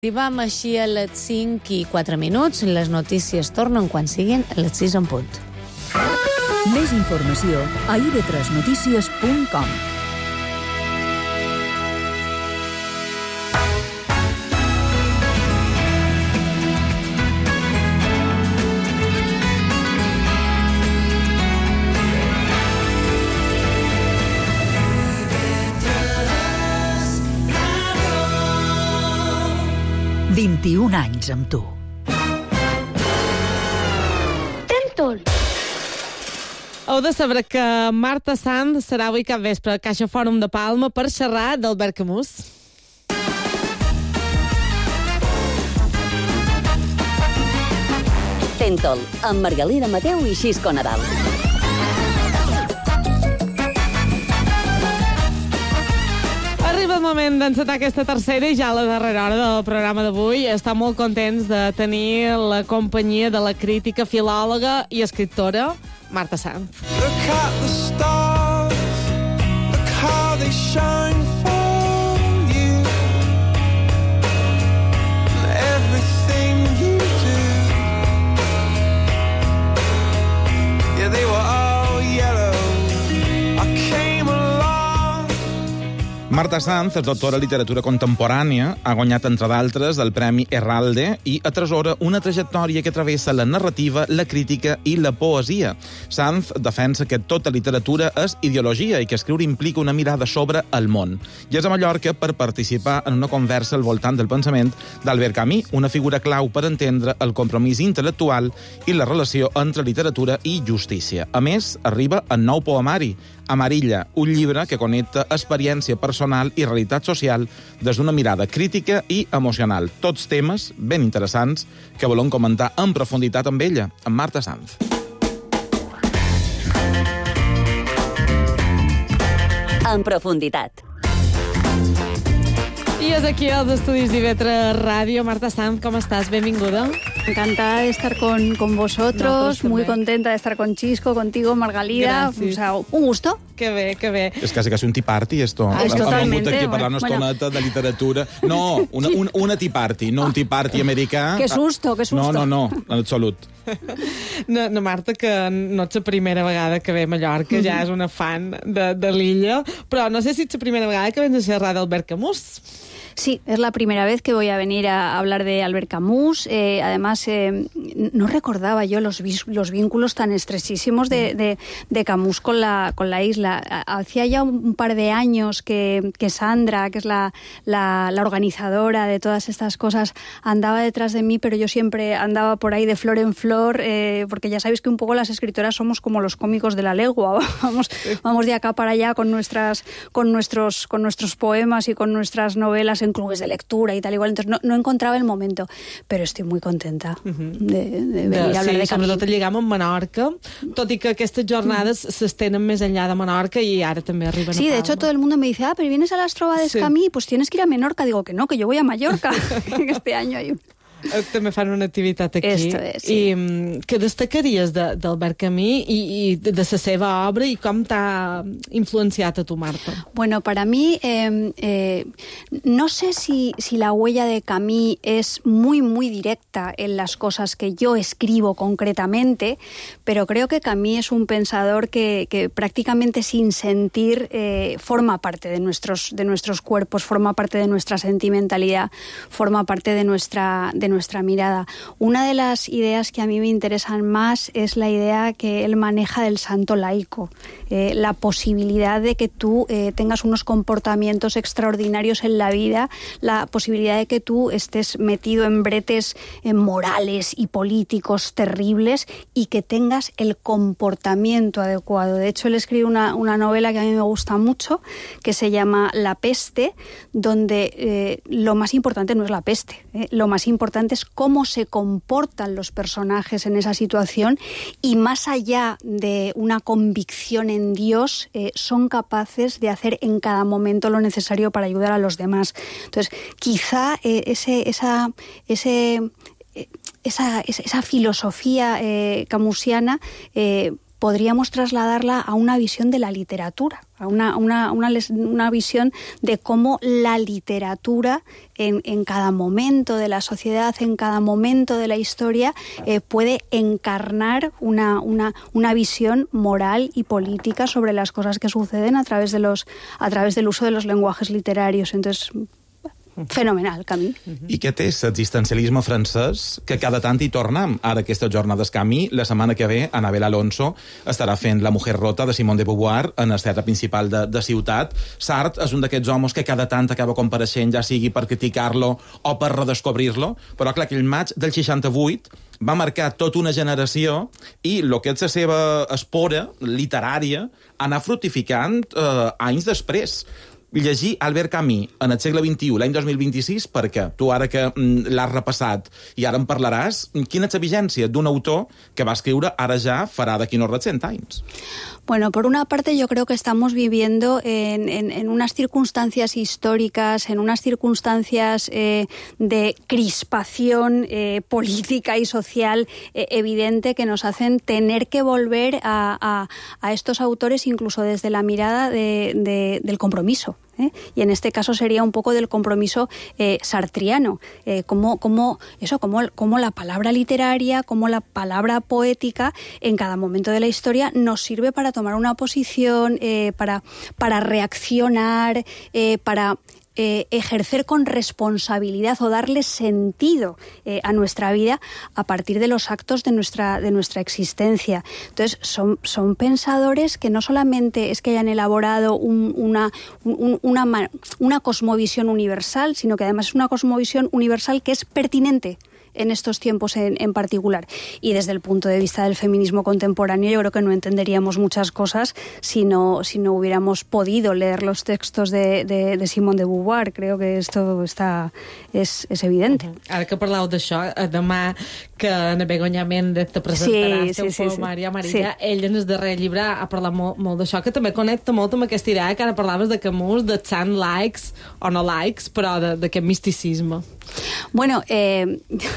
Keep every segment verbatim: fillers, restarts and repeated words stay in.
Arribam així a les cinc i quatre minuts. Les notícies tornen quan siguin a les sis en punt. Més informació a i ve tres notícies punt com. vint-i-un anys amb tu. Tentol. Heu de saber que Marta Sanz serà avui cap vespre al Caixa Fòrum de Palma per xerrar d'Albert Camus. Tentol, amb Margalida Mateu i Xisco Nadal. Arriba el moment d'encetar aquesta tercera i ja a la darrera hora del programa d'avui. Estem molt contents de tenir la companyia de la crítica, filòloga i escriptora Marta Sanz. Look at the stars, look how they shine for you, and everything you do, yeah, they were all yellow. I came along. Marta Sanz és doctora en literatura contemporània, ha guanyat, entre d'altres, el Premi Herralde i atresora una trajectòria que travessa la narrativa, la crítica i la poesia. Sanz defensa que tota literatura és ideologia i que escriure implica una mirada sobre el món. I és a Mallorca per participar en una conversa al voltant del pensament d'Albert Camus, una figura clau per entendre el compromís intel·lectual i la relació entre literatura i justícia. A més, arriba el nou poemari, Amarilla, un llibre que connecta experiència personal i realitat social des d'una mirada crítica i emocional. Tots temes ben interessants que volem comentar en profunditat amb ella, amb Marta Sanz. En profunditat. I és aquí als estudis d'I ve tres Ràdio. Marta Sanz, com estàs? Benvinguda. Encantada de estar con, con vosotros, No, muy también. contenta de estar con Xisco, contigo, Margalida. Gracias. O sea, un gusto. Que bé, que bé. És quasi, quasi un tea party, esto. Ah, és Hem totalmente. vingut aquí a parlar una Bueno. estoneta de literatura. No, una, una, una tea party, no un tea party americà. Que susto, que susto. No, no, no, en absolut. No, no, Marta, que no ets la primera vegada que ve a Mallorca, mm-hmm. ja és una fan de, de l'illa, però no sé si ets la primera vegada que vens a xerrar d'Albert Camus. Sí, es la primera vez que voy a venir a hablar de Albert Camus. Eh, además, eh, no recordaba yo los, los vínculos tan estrechísimos de, de, de Camus con la, con la isla. Hacía ya un par de años que, que Sandra, que es la, la, la organizadora de todas estas cosas, andaba detrás de mí, pero yo siempre andaba por ahí de flor en flor, eh, porque ya sabéis que un poco las escritoras somos como los cómicos de la legua. Vamos, vamos de acá para allá con, nuestras, con, nuestros, con nuestros poemas y con nuestras novelas en clubes de lectura y tal igual, entonces no, no encontraba el momento, però estic molt contenta uh-huh. de, de venir de, a hablar sí, de Camus. sobretot el lligam amb Menorca, tot i que aquestes jornades uh-huh. s'estenen més enllà de Menorca i ara també arriben sí, a Palma. Sí, de hecho todo el mundo me dice, ah, pero vienes a las Trovades sí. Camus, pues tienes que ir a Menorca. Digo que no, que yo voy a Mallorca. Este año hay un... També fan una activitat aquí. Esto es, sí. I què destacaries d'Albert Camus i, i de la seva obra i com t'ha influenciat a tu, Marta? Bueno, para mí, eh, eh, no sé si, si la huella de Camus es muy, muy directa en las cosas que yo escribo concretamente, pero creo que Camus es un pensador que, que prácticamente sin sentir eh, forma parte de nuestros, de nuestros cuerpos, forma parte de nuestra sentimentalidad, forma parte de nuestra, de nuestra mirada. Una de las ideas que a mí me interesan más es la idea que él maneja del santo laico, eh, la posibilidad de que tú eh, tengas unos comportamientos extraordinarios en la vida, la posibilidad de que tú estés metido en bretes eh, morales y políticos terribles y que tengas el comportamiento adecuado. De hecho, él escribe una, una novela que a mí me gusta mucho, que se llama La peste, donde eh, lo más importante no es la peste, eh, lo más importante es cómo se comportan los personajes en esa situación y más allá de una convicción en Dios, eh, son capaces de hacer en cada momento lo necesario para ayudar a los demás. Entonces, quizá eh, ese, esa, ese, eh, esa, esa, esa filosofía eh, camusiana eh, podríamos trasladarla a una visión de la literatura, a una, una, una, una visión de cómo la literatura en, en cada momento de la sociedad, en cada momento de la historia, eh, puede encarnar una, una, una visión moral y política sobre las cosas que suceden a través de los, a través del uso de los lenguajes literarios. Entonces, fenomenal, Camí. I què té l'existencialisme francès que cada tant hi tornem? Ara aquestes jornades Camí, la setmana que ve Anabel Alonso estarà fent La mujer rota de Simone de Beauvoir en el teatre principal de, de Ciutat. Sartre és un d'aquests homes que cada tant acaba compareixent, ja sigui per criticar-lo o per redescobrir-lo, però clar, aquell maig del seixanta-vuit va marcar tota una generació i el que és la seva espora literària anar fructificant eh, anys després. Llegir Albert Camus en el segle vint-i-u, l'any dos mil vint-i-sis, perquè tu ara que mm, l'has repassat i ara en parlaràs, quina és la vigència d'un autor que va escriure ara ja farà d'aquí no res cent anys? Bueno, por una parte yo creo que estamos viviendo en, en, en unas circunstancias históricas, en unas circunstancias eh, de crispación eh, política y social eh, evidente que nos hacen tener que volver a, a, a estos autores incluso desde la mirada de, de, del compromiso. ¿Eh? Y en este caso sería un poco del compromiso eh, sartriano, eh, como, como, eso, como, como la palabra literaria, como la palabra poética en cada momento de la historia nos sirve para tomar una posición, eh, para, para reaccionar, eh, para Eh, ejercer con responsabilidad o darle sentido eh, a nuestra vida a partir de los actos de nuestra, de nuestra existencia. Entonces, son, son pensadores que no solamente es que hayan elaborado un, una, un, una, una cosmovisión universal, sino que además es una cosmovisión universal que es pertinente en estos tiempos en, en particular. Y desde el punto de vista del feminismo contemporáneo, yo creo que no entenderíamos muchas cosas si no, si no hubiéramos podido leer los textos de, de, de Simone de Beauvoir. Creo que esto está, es, es evidente. Uh-huh. Ara que parleu d'això, demà que en Begoña Méndez te presentarà el seu sí, sí, poemari a Maria, sí. Ell en el darrer llibre ha parlat molt, molt d'això, que també connecta molt amb aquesta idea que ara parlaves de Camus, de sant likes o no likes, però d'aquest misticisme. Bueno, eh,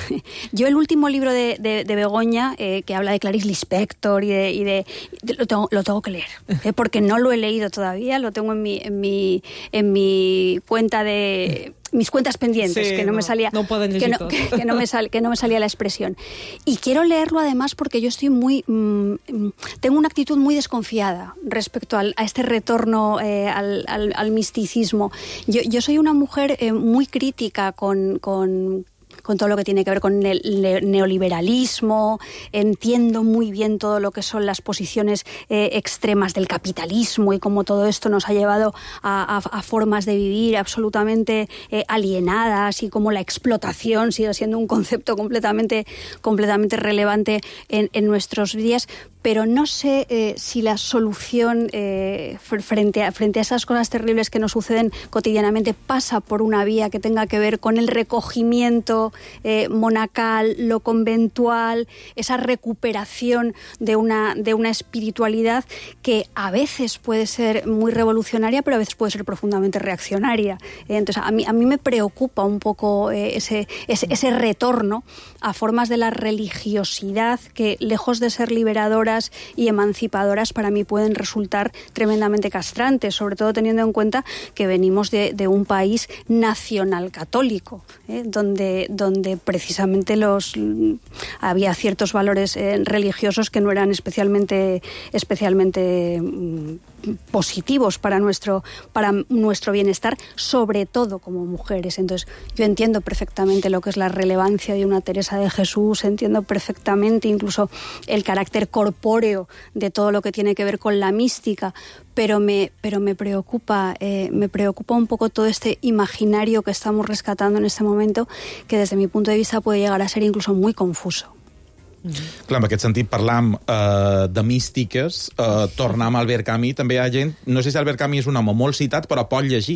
yo el último libro de, de, de Begoña, eh, que habla de Clarice Lispector y de... Y de, de lo, tengo, lo tengo que leer, eh, porque no lo he leído todavía, lo tengo en mi, en mi, en mi cuenta de... mis cuentas pendientes, sí, que no, no me salía no que, no, que, que, no me sal, que no me salía la expresión. Y quiero leerlo además porque yo estoy muy mmm, tengo una actitud muy desconfiada respecto al, a este retorno eh, al, al, al misticismo. Yo, yo soy una mujer eh, muy crítica con, con con todo lo que tiene que ver con el neoliberalismo, entiendo muy bien todo lo que son las posiciones eh, extremas del capitalismo y cómo todo esto nos ha llevado a, a, a formas de vivir absolutamente eh, alienadas y cómo la explotación sigue siendo un concepto completamente, completamente relevante en, en nuestros días. Pero no sé eh, si la solución eh, frente, a, frente a esas cosas terribles que nos suceden cotidianamente pasa por una vía que tenga que ver con el recogimiento eh, monacal, lo conventual, esa recuperación de una, de una espiritualidad que a veces puede ser muy revolucionaria, pero a veces puede ser profundamente reaccionaria. Eh, entonces, a mí, a mí me preocupa un poco eh, ese, ese, ese retorno a formas de la religiosidad que, lejos de ser liberadoras y emancipadoras, para mí pueden resultar tremendamente castrantes, sobre todo teniendo en cuenta que venimos de, de un país nacional católico, ¿eh? donde, donde precisamente los había ciertos valores eh, religiosos que no eran especialmente, especialmente mm, positivos para nuestro, para nuestro bienestar, sobre todo como mujeres. Entonces, yo entiendo perfectamente lo que es la relevancia de una Teresa de Jesús, entiendo perfectamente incluso el carácter corpóreo de todo lo que tiene que ver con la mística, pero me, pero me preocupa, eh, me preocupa un poco todo este imaginario que estamos rescatando en este momento, que desde mi punto de vista puede llegar a ser incluso muy confuso. Mm-hmm. Clar, en aquest sentit parlam eh, de místiques, eh, tornar amb Albert Camus, també hi ha gent, no sé si Albert Camus és un home molt citat, però poc llegit.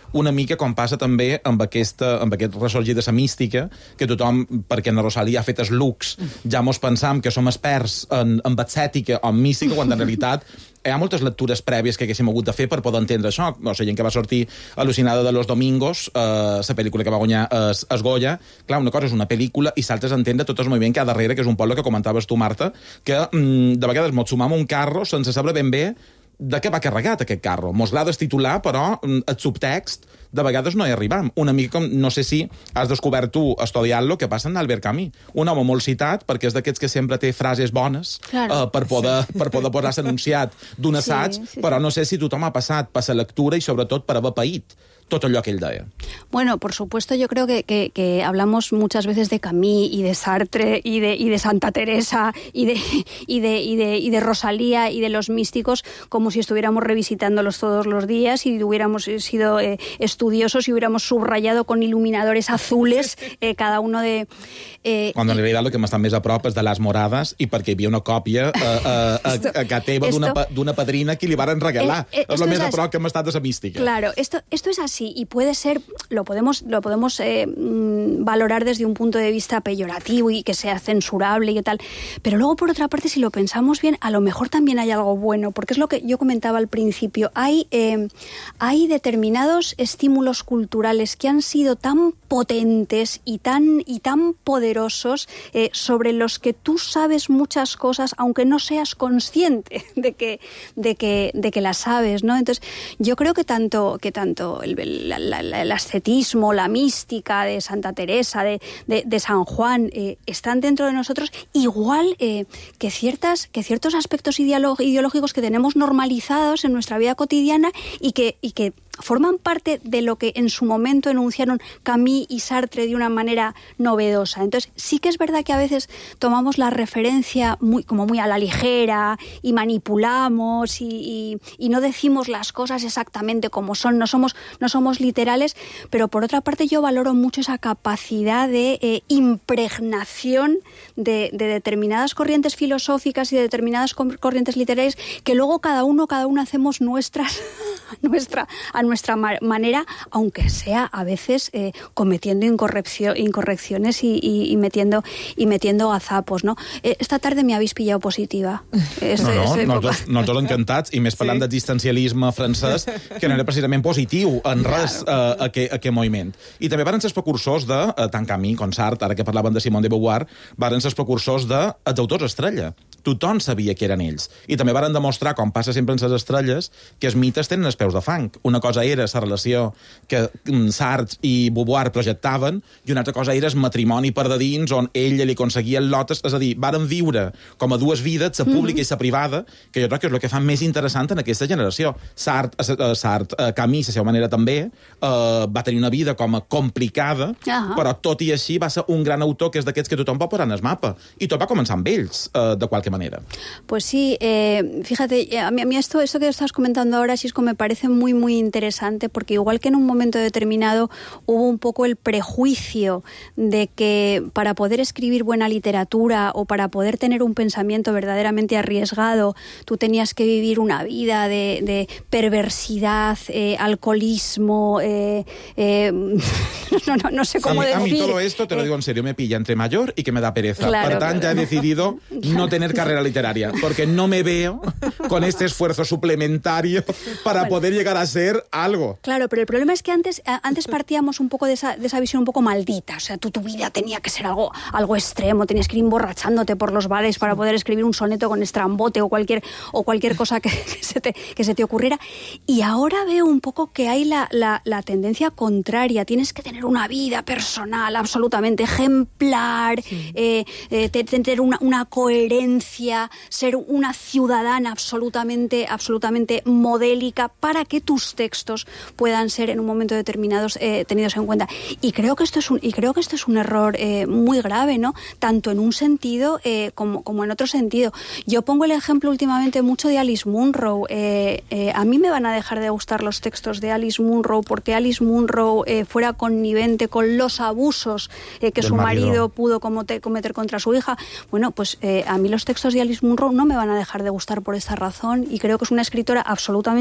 una mica com passa també amb, aquesta, amb aquest ressorgir de la mística, que tothom, perquè en Rosalía ha fet els looks, ja mos pensam que som experts en, en ascètica o en mística, quan en realitat hi ha moltes lectures prèvies que haguéssim hagut de fer per poder entendre això. O sigui, que va sortir Al·lucinada de los Domingos, eh, la pel·lícula que va guanyar es, es Goya. Clar, una cosa és una pel·lícula i l'altra és entendre tot el moviment que hi ha darrere, que és un poble que comentaves tu, Marta, que mm, de vegades mos sumam un carro sense saber ben bé de què va carregat aquest carro. Mos l'ha d'estitular, però el subtext de vegades no hi arribam. Una mica com, no sé si has descobert tu, estudiant-lo, que passa en Albert Camus. Un home molt citat, perquè és d'aquests que sempre té frases bones, claro, eh, per poder, sí. per poder posar-se anunciat d'un assaig, sí, sí, però no sé si tothom ha passat per la lectura i sobretot per haver paït tot allò que él deia. Bueno, por supuesto, yo creo que, que, que hablamos muchas veces de Camus y de Sartre y de, y de Santa Teresa y de, y, de, y, de, y de Rosalía y de los místicos como si estuviéramos revisitándolos todos los días y hubiéramos sido eh, estudiosos y hubiéramos subrayado con iluminadores azules eh, cada uno de... Eh, Quan en realitat el que m'està més a prop és de Les Morades i perquè hi havia una còpia eh, eh, esto, a, a casa teva d'una padrina que li varen regalar. Eh, eh, és el més a prop que hem estat de la mística. Claro, esto, esto es así y puede ser, lo podemos, lo podemos eh, valorar desde un punto de vista peyorativo y que sea censurable y tal, pero luego por otra parte si lo pensamos bien, a lo mejor también hay algo bueno, porque es lo que yo comentaba al principio, hay, eh, hay determinados estímulos culturales que han sido tan potentes y tan, y tan poderosos eh, sobre los que tú sabes muchas cosas aunque no seas consciente de que, de que, de que las sabes, ¿no? Entonces yo creo que tanto, que tanto el, el, el, el ascetismo, la mística de Santa Teresa, de, de, de San Juan, eh, están dentro de nosotros, igual eh, que, ciertas, que ciertos aspectos ideológicos que tenemos normalizados en nuestra vida cotidiana y que, y que forman parte de lo que en su momento enunciaron Camus y Sartre de una manera novedosa. Entonces, sí que es verdad que a veces tomamos la referencia muy, como muy a la ligera y manipulamos y, y, y no decimos las cosas exactamente como son, no somos, no somos literales, pero por otra parte yo valoro mucho esa capacidad de eh, impregnación de, de determinadas corrientes filosóficas y de determinadas corrientes literarias que luego cada uno, cada uno hacemos nuestras, nuestra, a nuestra manera, aunque sea a veces eh, cometiendo incorrecciones y, y, y metiendo y metiendo gazapos, ¿no? Eh, esta tarde me habéis pillado positiva. Este, no, no, este nosaltres, nosaltres encantats, i més parlant sí. d'existencialisme francès, que no era precisament positiu en res claro. eh, aquest, aquest moviment. I també van ser els precursors de, eh, tant Camus com Sartre, ara que parlaven de Simone de Beauvoir, van ser els precursors dels de, autors estrella. Tothom sabia que eren ells. I també varen demostrar, com passa sempre en les estrelles, que els mites tenen els peus de fang. Una cosa era la relació que Sartre i Beauvoir projectaven i una altra cosa era el matrimoni per de dins on ella li aconseguia el lotes. És a dir, varen viure com a dues vides, la pública mm-hmm. i la privada, que jo crec que és el que fa més interessant en aquesta generació. Sartre, uh, Sartre uh, Camus, a la seva manera també, uh, va tenir una vida com a complicada, uh-huh. però tot i així va ser un gran autor que és d'aquests que tothom pot posar en el mapa. I tot va començar amb ells, uh, de qualque manera. Pues sí, eh, fíjate, a mí, a mí esto, esto que estás comentando ahora, Xisco, me parece muy, muy interesante, porque igual que en un momento determinado hubo un poco el prejuicio de que para poder escribir buena literatura o para poder tener un pensamiento verdaderamente arriesgado, tú tenías que vivir una vida de, de perversidad, eh, alcoholismo, eh, eh, no, no, no sé cómo a mí, decir. A mí todo esto, te lo digo en serio, me pilla entre mayor y que me da pereza. Claro, Por tanto, ya he decidido no tener carrera literaria, porque no me veo con este esfuerzo suplementario para bueno. poder llegar a ser algo. Claro, pero el problema es que antes, antes partíamos un poco de esa, de esa visión un poco maldita. O sea, tú, tu vida tenía que ser algo, algo extremo, tenías que ir emborrachándote por los bares para poder escribir un soneto con estrambote o cualquier, o cualquier cosa que, que, se te, que se te ocurriera. Y ahora veo un poco que hay la, la, la tendencia contraria. Tienes que tener una vida personal absolutamente ejemplar, sí. eh, eh, tener una, una coherencia, ser una ciudadana absolutamente, absolutamente modélica para que tus textos puedan ser en un momento determinado eh, tenidos en cuenta. Y creo que esto es un, y creo que esto es un error eh, muy grave, ¿no? Tanto en un sentido eh, como, como en otro sentido. Yo pongo el ejemplo últimamente mucho de Alice Munro. Eh, eh, a mí me van a dejar de gustar los textos de Alice Munro porque Alice Munro eh, fuera connivente con los abusos eh, que Del su marido, marido pudo cometer, cometer contra su hija. Bueno, pues eh, a mí los textos de Alice Munro no me van a dejar de gustar por esta razón y creo que es una escritora absolutamente maravillosa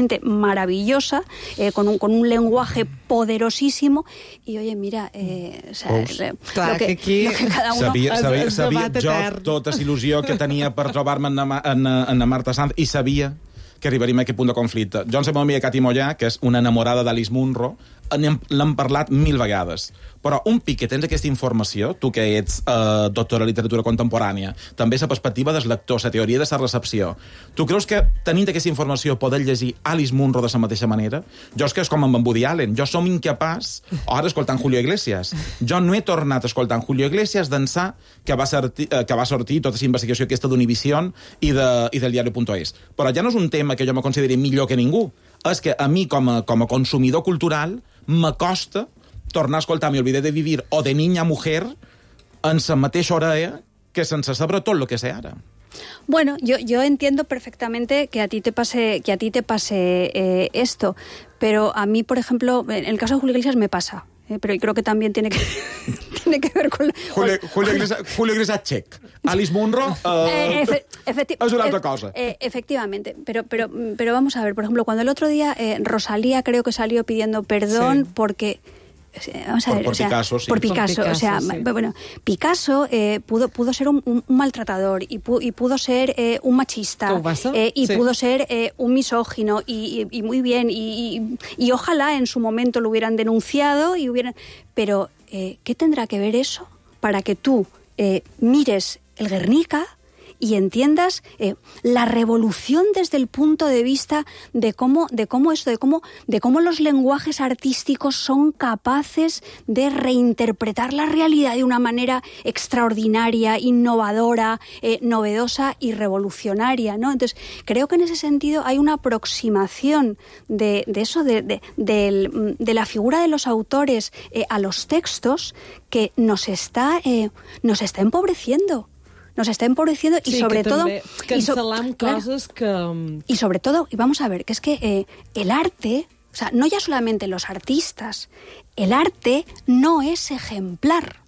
maravillosa, eh, con, un, con un lenguaje poderosísimo, y oye, mira, eh, o sea, Pues, eh, clar, lo que, que aquí lo que cada uno... Sabia, Es- sabia, es sabia debat jo etern. tota la il·lusió que tenia per trobar-me en, la- en, en la Marta Sanz, i sabia que arribaríem a aquest punt de conflicte. Jo, amb la meva amiga Cati Mollà, que és una enamorada d'Alice Munro, n'hem- l'hem parlat mil vegades. Però un pic que tens aquesta informació, tu que ets eh, doctora en literatura contemporània, també la perspectiva del lector, la teoria de la recepció, tu creus que tenint aquesta informació poder llegir Alice Munro de la mateixa manera? Jo és que és com amb en Woody Allen, jo som incapaç, ara escoltant Julio Iglesias, jo no he tornat escoltant Julio Iglesias d'ençà que, va sortir, eh, que va sortir tota la investigació aquesta d'Univision i, de, i del diari punt es. Però ja no és un tema que jo me consideri millor que ningú, és que a mi com a, com a consumidor cultural m'acosta tornar a escoltar Me olvidé de vivir o de Niña Mujer en la mateixa orella que sense saber tot el que sé ara. Bueno, yo, yo entiendo perfectamente que a ti te pase, que a ti te pase eh, esto, pero a mí, por ejemplo, en el caso de Julio Iglesias me pasa, eh, pero creo que también tiene que, tiene que ver con... Julio, Julio, Iglesias, Julio Iglesias check. Alice Munro Eh, eh, efe- efecti- és una altra eh, cosa. eh, efectivamente, pero, pero, pero vamos a ver, por ejemplo, cuando el otro día eh, Rosalía creo que salió pidiendo perdón Sí. porque... eh, Vamos a Por- ver, por o sea, Picasso, sí. Por Por Picasso, Picasso, o sea, sí. ma- bueno, Picasso eh, pudo, pudo ser un, un- un maltratador y, pu- y pudo ser eh, un machista ¿Cómo pasa? eh, y Sí. pudo ser eh, un misógino y, y- y muy bien y, y- y ojalá en su momento lo hubieran denunciado y hubieran, pero eh, ¿qué tendrá que ver eso para que tú eh, mires el Guernica y entiendas eh, la revolución desde el punto de vista de cómo, de cómo esto, de cómo, de cómo los lenguajes artísticos son capaces de reinterpretar la realidad de una manera extraordinaria, innovadora, eh, novedosa y revolucionaria, ¿no? Entonces, creo que en ese sentido hay una aproximación de, de eso, de, de, del- de la figura de los autores eh, a los textos que nos está, eh, nos está empobreciendo. Nos está empobreciendo y sí, sobre que todo... també y so- cancel·lam claro, coses que... y sobre todo, y vamos a ver, que es que eh, el arte, o sea, no ya solamente los artistas, el arte no es ejemplar.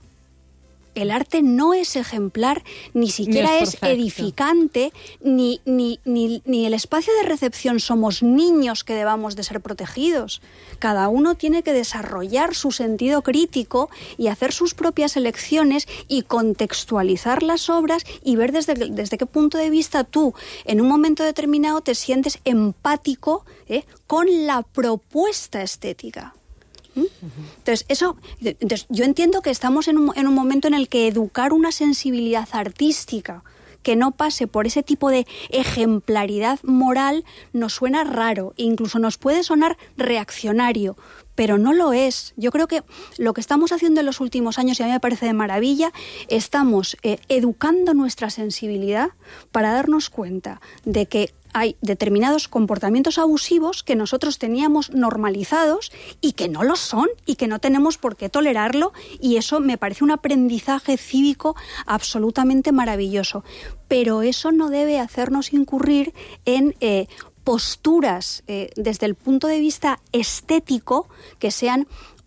El arte no es ejemplar, ni siquiera es es, perfecto. edificante, ni, ni, ni, ni el espacio de recepción somos niños que debamos de ser protegidos. Cada uno tiene que desarrollar su sentido crítico y hacer sus propias elecciones y contextualizar las obras y ver desde, desde qué punto de vista tú, en un momento determinado, te sientes empático ¿eh? con la propuesta estética. ¿Mm? Entonces, eso, entonces, yo entiendo que estamos en un, en un momento en el que educar una sensibilidad artística que no pase por ese tipo de ejemplaridad moral nos suena raro e incluso nos puede sonar reaccionario, pero no lo es. Yo creo que lo que estamos haciendo en los últimos años, y a mí me parece de maravilla, estamos eh, educando nuestra sensibilidad para darnos cuenta de que hay determinados comportamientos abusivos que nosotros teníamos normalizados y que no lo son y que no tenemos por qué tolerarlo, y eso me parece un aprendizaje cívico absolutamente maravilloso. Pero eso no debe hacernos incurrir en eh, posturas eh, desde el punto de vista estético que sean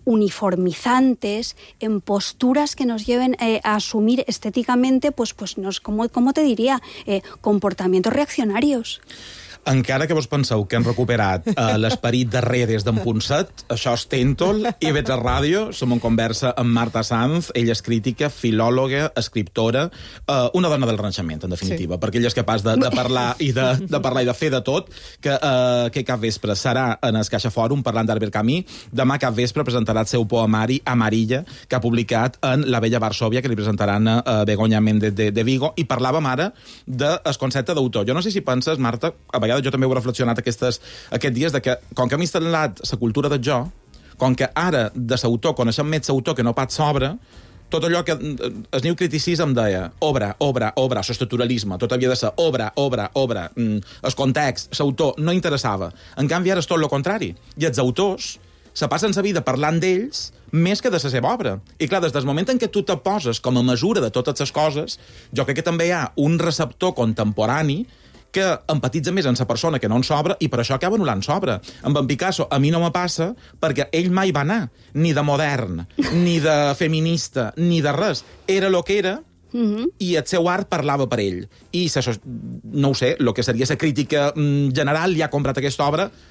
uniformizantes, en posturas que nos lleven eh, a asumir estéticamente, pues, pues nos, como, como te diría, eh, comportamientos reaccionarios. Encara que vos penseu que hem recuperat eh, l'esperit darrer des d'en Punset, això és Tèntol, i veig a ràdio, som en conversa amb Marta Sanz, ella és crítica, filòloga, escriptora, eh, una dona del Renaixement, en definitiva, sí. perquè ella és capaç de, de, parlar i de, de parlar i de fer de tot, que, eh, que cap vespre serà en el Caixa Fòrum parlant d'Albert Camus, demà cap vespre presentarà el seu poemari Amarilla, que ha publicat en La Bella Varsòvia, que li presentaran a Begoña Méndez de, de Vigo, i parlàvem ara del concepte d'autor. Jo no sé si penses, Marta, a vegades jo també ho he reflexionat aquestes, aquests dies, de que com que hem instal·lat la cultura del jo, com que ara de l'autor coneixem més l'autor que no pas s'obra, tot allò que el new criticism deia obra, obra, obra, l'estructuralisme, tot havia de ser obra, obra, obra, el context, l'autor, no interessava. En canvi, ara és tot el contrari. I els autors se passen la vida parlant d'ells més que de la seva obra. I clar, des del moment en què tu te poses com a mesura de totes les coses, jo crec que també hi ha un receptor contemporani que empatitza més en la persona que no en s'obra i per això acaba anul·lant s'obra. Amb en Picasso a mi no me passa perquè ell mai va anar ni de modern, ni de feminista, ni de res. Era el que era, mm-hmm. i el seu art parlava per ell. I, no ho sé, el que seria la crítica general, ja ha comprat aquesta obra,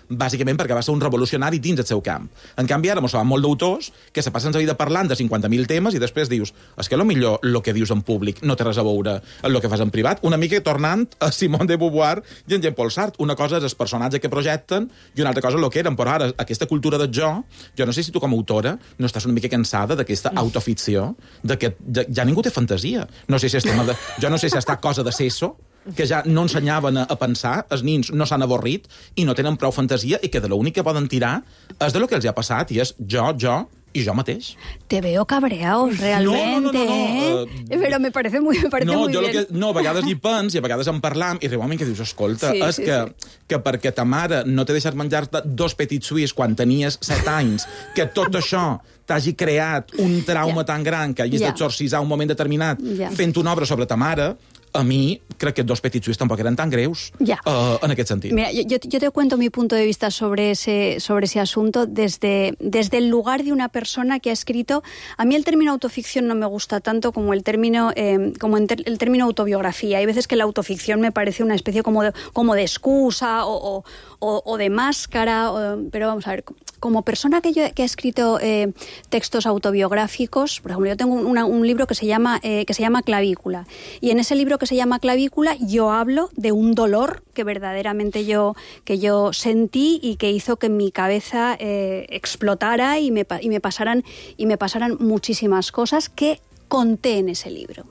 bàsicament perquè va ser un revolucionari dins el seu camp. En canvi, ara mos sabem molt d'autors que se passen la vida parlant de cinquanta mil temes i després dius, és que potser el que dius en públic no té res a veure amb el que fas en privat. Una mica tornant a Simone de Beauvoir i en Jean-Paul Sartre. Una cosa és el personatge que projecten i una altra cosa és el que eren. Però ara, aquesta cultura del jo, jo no sé si tu com a autora no estàs una mica cansada d'aquesta autoficció, de que ja, ja ningú té fantasia. No sé si és tema de, jo no sé si està cosa de seso, que ja no ensenyaven a, a pensar, els nins no s'han avorrit i no tenen prou fantasia i que de l'únic que poden tirar és de lo que els ha passat i és jo, jo y yo mateix. Te veo cabreado, realmente. No, no, no, no, no. ¿eh? Uh, Pero me parece muy, me parece no, muy jo bien. Que, no, a vegades hi pens i a vegades en parlam i realment que dius, escolta, sí, és sí, que, sí. que perquè ta mare no t'ha deixat menjar-te dos petits suís quan tenies set anys, que tot això t'hagi creat un trauma ja. tan gran que hagis ja. d'exorcisar un moment determinat ja. fent una obra sobre ta mare, a mí creo que dos petits suís tampoco eran tan greus ya. uh, en aquest sentit. Mira, yo, yo te cuento mi punto de vista sobre ese, sobre ese asunto desde, desde el lugar de una persona que ha escrito... A mí el término autoficción no me gusta tanto como el término, eh, como el término autobiografía. Hay veces que la autoficción me parece una especie como de, como de excusa o, o, o, o de máscara, o, pero vamos a ver... Como persona que, yo, que ha escrito eh, textos autobiográficos, por ejemplo, yo tengo una, un libro que se llama eh, que se llama Clavícula, y en ese libro que se llama Clavícula yo hablo de un dolor que verdaderamente yo que yo sentí y que hizo que mi cabeza eh, explotara y me, y me pasaran y me pasaran muchísimas cosas que conté en ese libro.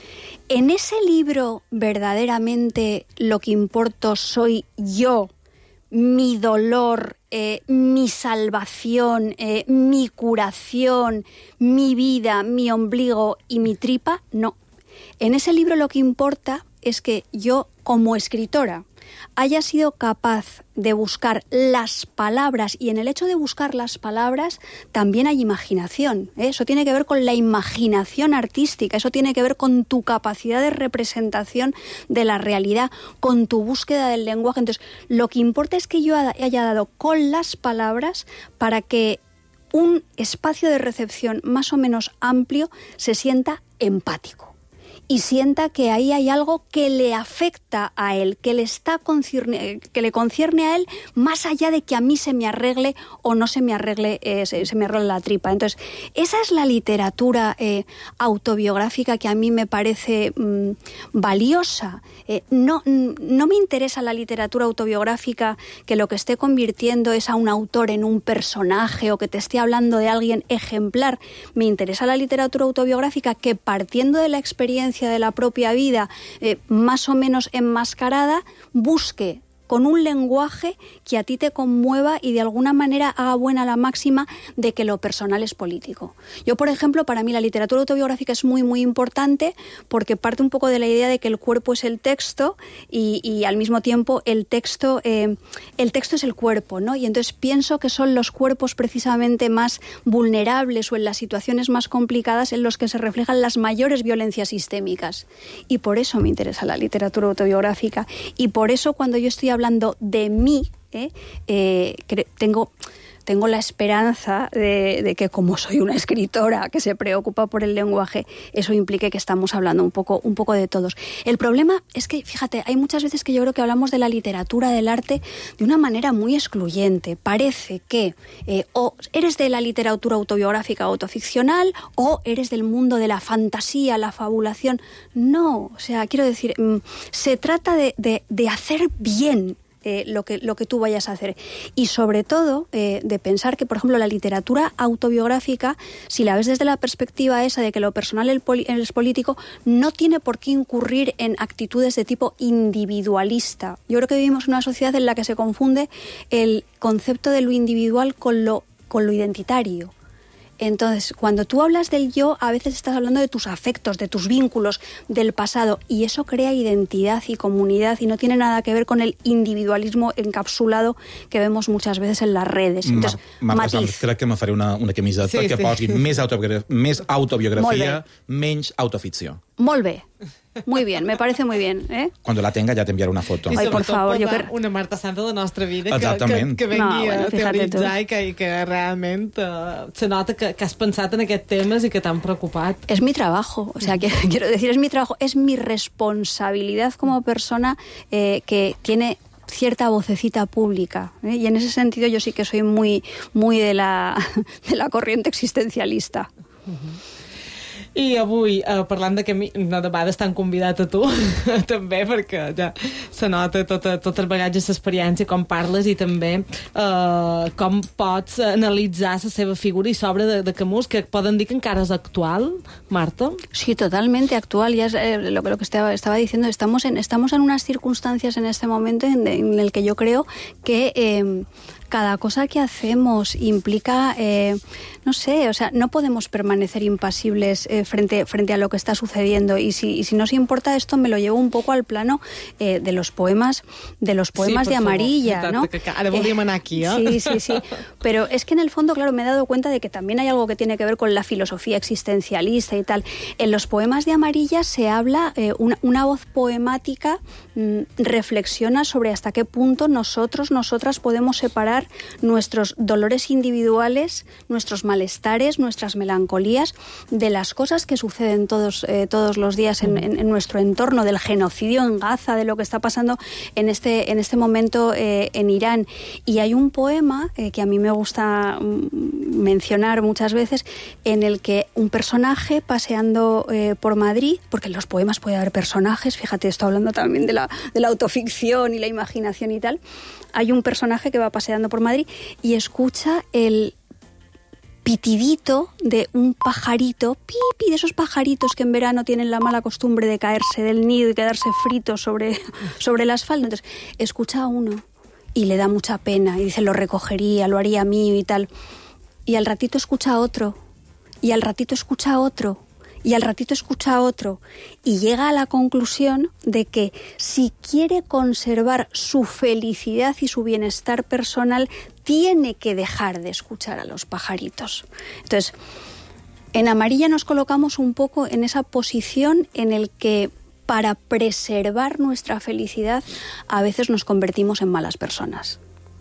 En ese libro verdaderamente lo que importo soy yo, mi dolor, eh, mi salvación, eh, mi curación, mi vida, mi ombligo y mi tripa, no. En ese libro lo que importa es que yo, como escritora, haya sido capaz de buscar las palabras, y en el hecho de buscar las palabras también hay imaginación, ¿eh? Eso tiene que ver con la imaginación artística, eso tiene que ver con tu capacidad de representación de la realidad, con tu búsqueda del lenguaje. Entonces, lo que importa es que yo haya dado con las palabras para que un espacio de recepción más o menos amplio se sienta empático y sienta que ahí hay algo que le afecta a él, que le está concierne, que le concierne a él, más allá de que a mí se me arregle o no se me arregle, eh, se, se me arregle la tripa. Entonces, esa es la literatura eh, autobiográfica que a mí me parece mmm, valiosa. Eh, no, no me interesa la literatura autobiográfica que lo que esté convirtiendo es a un autor en un personaje o que te esté hablando de alguien ejemplar. Me interesa la literatura autobiográfica que, partiendo de la experiencia de la propia vida, eh, más o menos enmascarada, busque con un lenguaje que a ti te conmueva y de alguna manera haga buena la máxima de que lo personal es político. Yo, por ejemplo, para mí la literatura autobiográfica es muy, muy importante porque parte un poco de la idea de que el cuerpo es el texto y, y al mismo tiempo el texto, eh, el texto es el cuerpo, ¿no? Y entonces pienso que son los cuerpos precisamente más vulnerables o en las situaciones más complicadas en los que se reflejan las mayores violencias sistémicas. Y por eso me interesa la literatura autobiográfica. Y por eso cuando yo estoy hablando hablando de mí, ¿eh? Eh, que tengo, tengo la esperanza de, de que, como soy una escritora que se preocupa por el lenguaje, eso implique que estamos hablando un poco, un poco de todos. El problema es que, fíjate, hay muchas veces que yo creo que hablamos de la literatura, del arte, de una manera muy excluyente. Parece que eh, o eres de la literatura autobiográfica o autoficcional o eres del mundo de la fantasía, la fabulación. No, o sea, quiero decir, mmm, se trata de, de, de hacer bien Eh, lo que lo que tú vayas a hacer y sobre todo eh, de pensar que, por ejemplo, la literatura autobiográfica, si la ves desde la perspectiva esa de que lo personal es político, no tiene por qué incurrir en actitudes de tipo individualista. Yo creo que vivimos en una sociedad en la que se confunde el concepto de lo individual con lo con lo identitario. Entonces, cuando tú hablas del yo, a veces estás hablando de tus afectos, de tus vínculos, del pasado, y eso crea identidad y comunidad y no tiene nada que ver con el individualismo encapsulado que vemos muchas veces en las redes. Entonces, Mar Marta matiz. Sanz, crec que me faré una, una camiseta sí, que sí. posi més, autobiogra més autobiografia, menys autoficció. Molt bé. Muy bien, me parece muy bien, ¿eh? Cuando la tenga ya te enviaré una foto. I Ai, por sobretot favor, jo posar crec- una Marta Sanz de la nostra vida que, que, Exactament. que vengui No, bueno, a fíjate tu. teoritzar i que, i que realment uh, se nota que, que has pensat en aquests temes i que t'han preocupat. Es mi trabajo, o sea, que, quiero decir, es mi trabajo, es mi responsabilidad como persona eh, que tiene cierta vocecita pública, ¿eh? Y en ese sentido yo sí que soy muy, muy de la, de la corriente existencialista. Uh-huh. I avui, eh, parlant de que no de vegades t'han convidat a tu també, perquè ja se nota tot, tot el bagatge, l'experiència, com parles i també eh, com pots analitzar la seva figura i l'obra de, de Camus, que poden dir que encara és actual, Marta? Sí, totalmente actual. Ya es, eh, lo, lo que estaba, estaba diciendo, estamos en, estamos en unas circunstancias en este momento en, en el que yo creo que eh, cada cosa que hacemos implica, eh, no sé, o sea, no podemos permanecer impasibles eh, frente, frente a lo que está sucediendo. Y si, y si nos importa esto, me lo llevo un poco al plano eh, de los poemas, de los poemas sí, de Amarilla, favor. ¿no? Ara volvíem anar aquí, ¿eh? Sí, sí, sí. Pero es que en el fondo, claro, me he dado cuenta de que también hay algo que tiene que ver con la filosofía existencialista y tal. En los poemas de Amarilla se habla, eh, una, una voz poemática mmm, reflexiona sobre hasta qué punto nosotros, nosotras podemos separar nuestros dolores individuales, nuestros malestares, nuestras melancolías, de las cosas que suceden todos, eh, todos los días en, en, en nuestro entorno, del genocidio en Gaza, de lo que está pasando en este, en este momento eh, en Irán. Y hay un poema eh, que a mí me gusta mencionar muchas veces, en el que un personaje paseando eh, por Madrid, porque en los poemas puede haber personajes, fíjate, estoy hablando también de la, de la autoficción y la imaginación y tal, hay un personaje que va paseando por Madrid y escucha el pitidito de un pajarito, pipi, de esos pajaritos que en verano tienen la mala costumbre de caerse del nido y quedarse fritos sobre, sobre el asfalto. Entonces, escucha a uno y le da mucha pena y dice, lo recogería, lo haría mío y tal. Y al ratito escucha a otro, y al ratito escucha a otro, y al ratito escucha a otro, y llega a la conclusión de que si quiere conservar su felicidad y su bienestar personal, tiene que dejar de escuchar a los pajaritos. Entonces, en Amarilla nos colocamos un poco en esa posición en el que para preservar nuestra felicidad a veces nos convertimos en malas personas,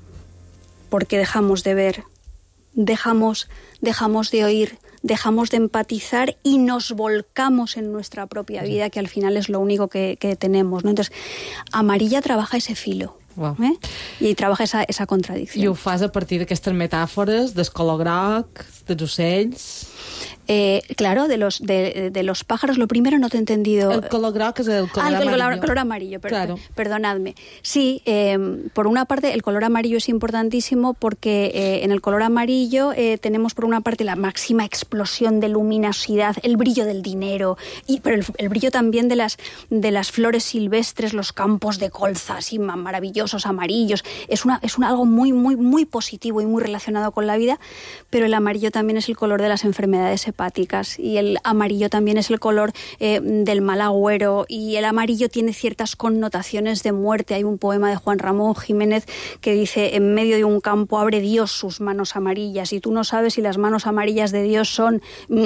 porque dejamos de ver, dejamos, dejamos de oír, dejamos de empatizar y nos volcamos en nuestra propia vida, que al final es lo único que, que tenemos, ¿no? Entonces, Amarilla trabaja ese filo. Wow. Eh? I trabaja esa, esa contradicció. I ho fas a partir d'aquestes metàfores, del color groc, dels ocells... Eh, claro, de los, de, de los pájaros, lo primero no te he entendido. El color groc es el color ah, el amarillo. Color, color amarillo, per, claro. Perdonadme. Sí, eh, por una parte el color amarillo es importantísimo porque eh, en el color amarillo eh, tenemos por una parte la máxima explosión de luminosidad, el brillo del dinero, y, pero el, el brillo también de las, de las flores silvestres, los campos de colza, así maravillosos, amarillos. Es, una, es una, algo muy, muy, muy positivo y muy relacionado con la vida, pero el amarillo también es el color de las enfermedades hepáticas y el amarillo también es el color eh, del mal agüero y el amarillo tiene ciertas connotaciones de muerte. Hay un poema de Juan Ramón Jiménez que dice: en medio de un campo abre Dios sus manos amarillas, y tú no sabes si las manos amarillas de Dios son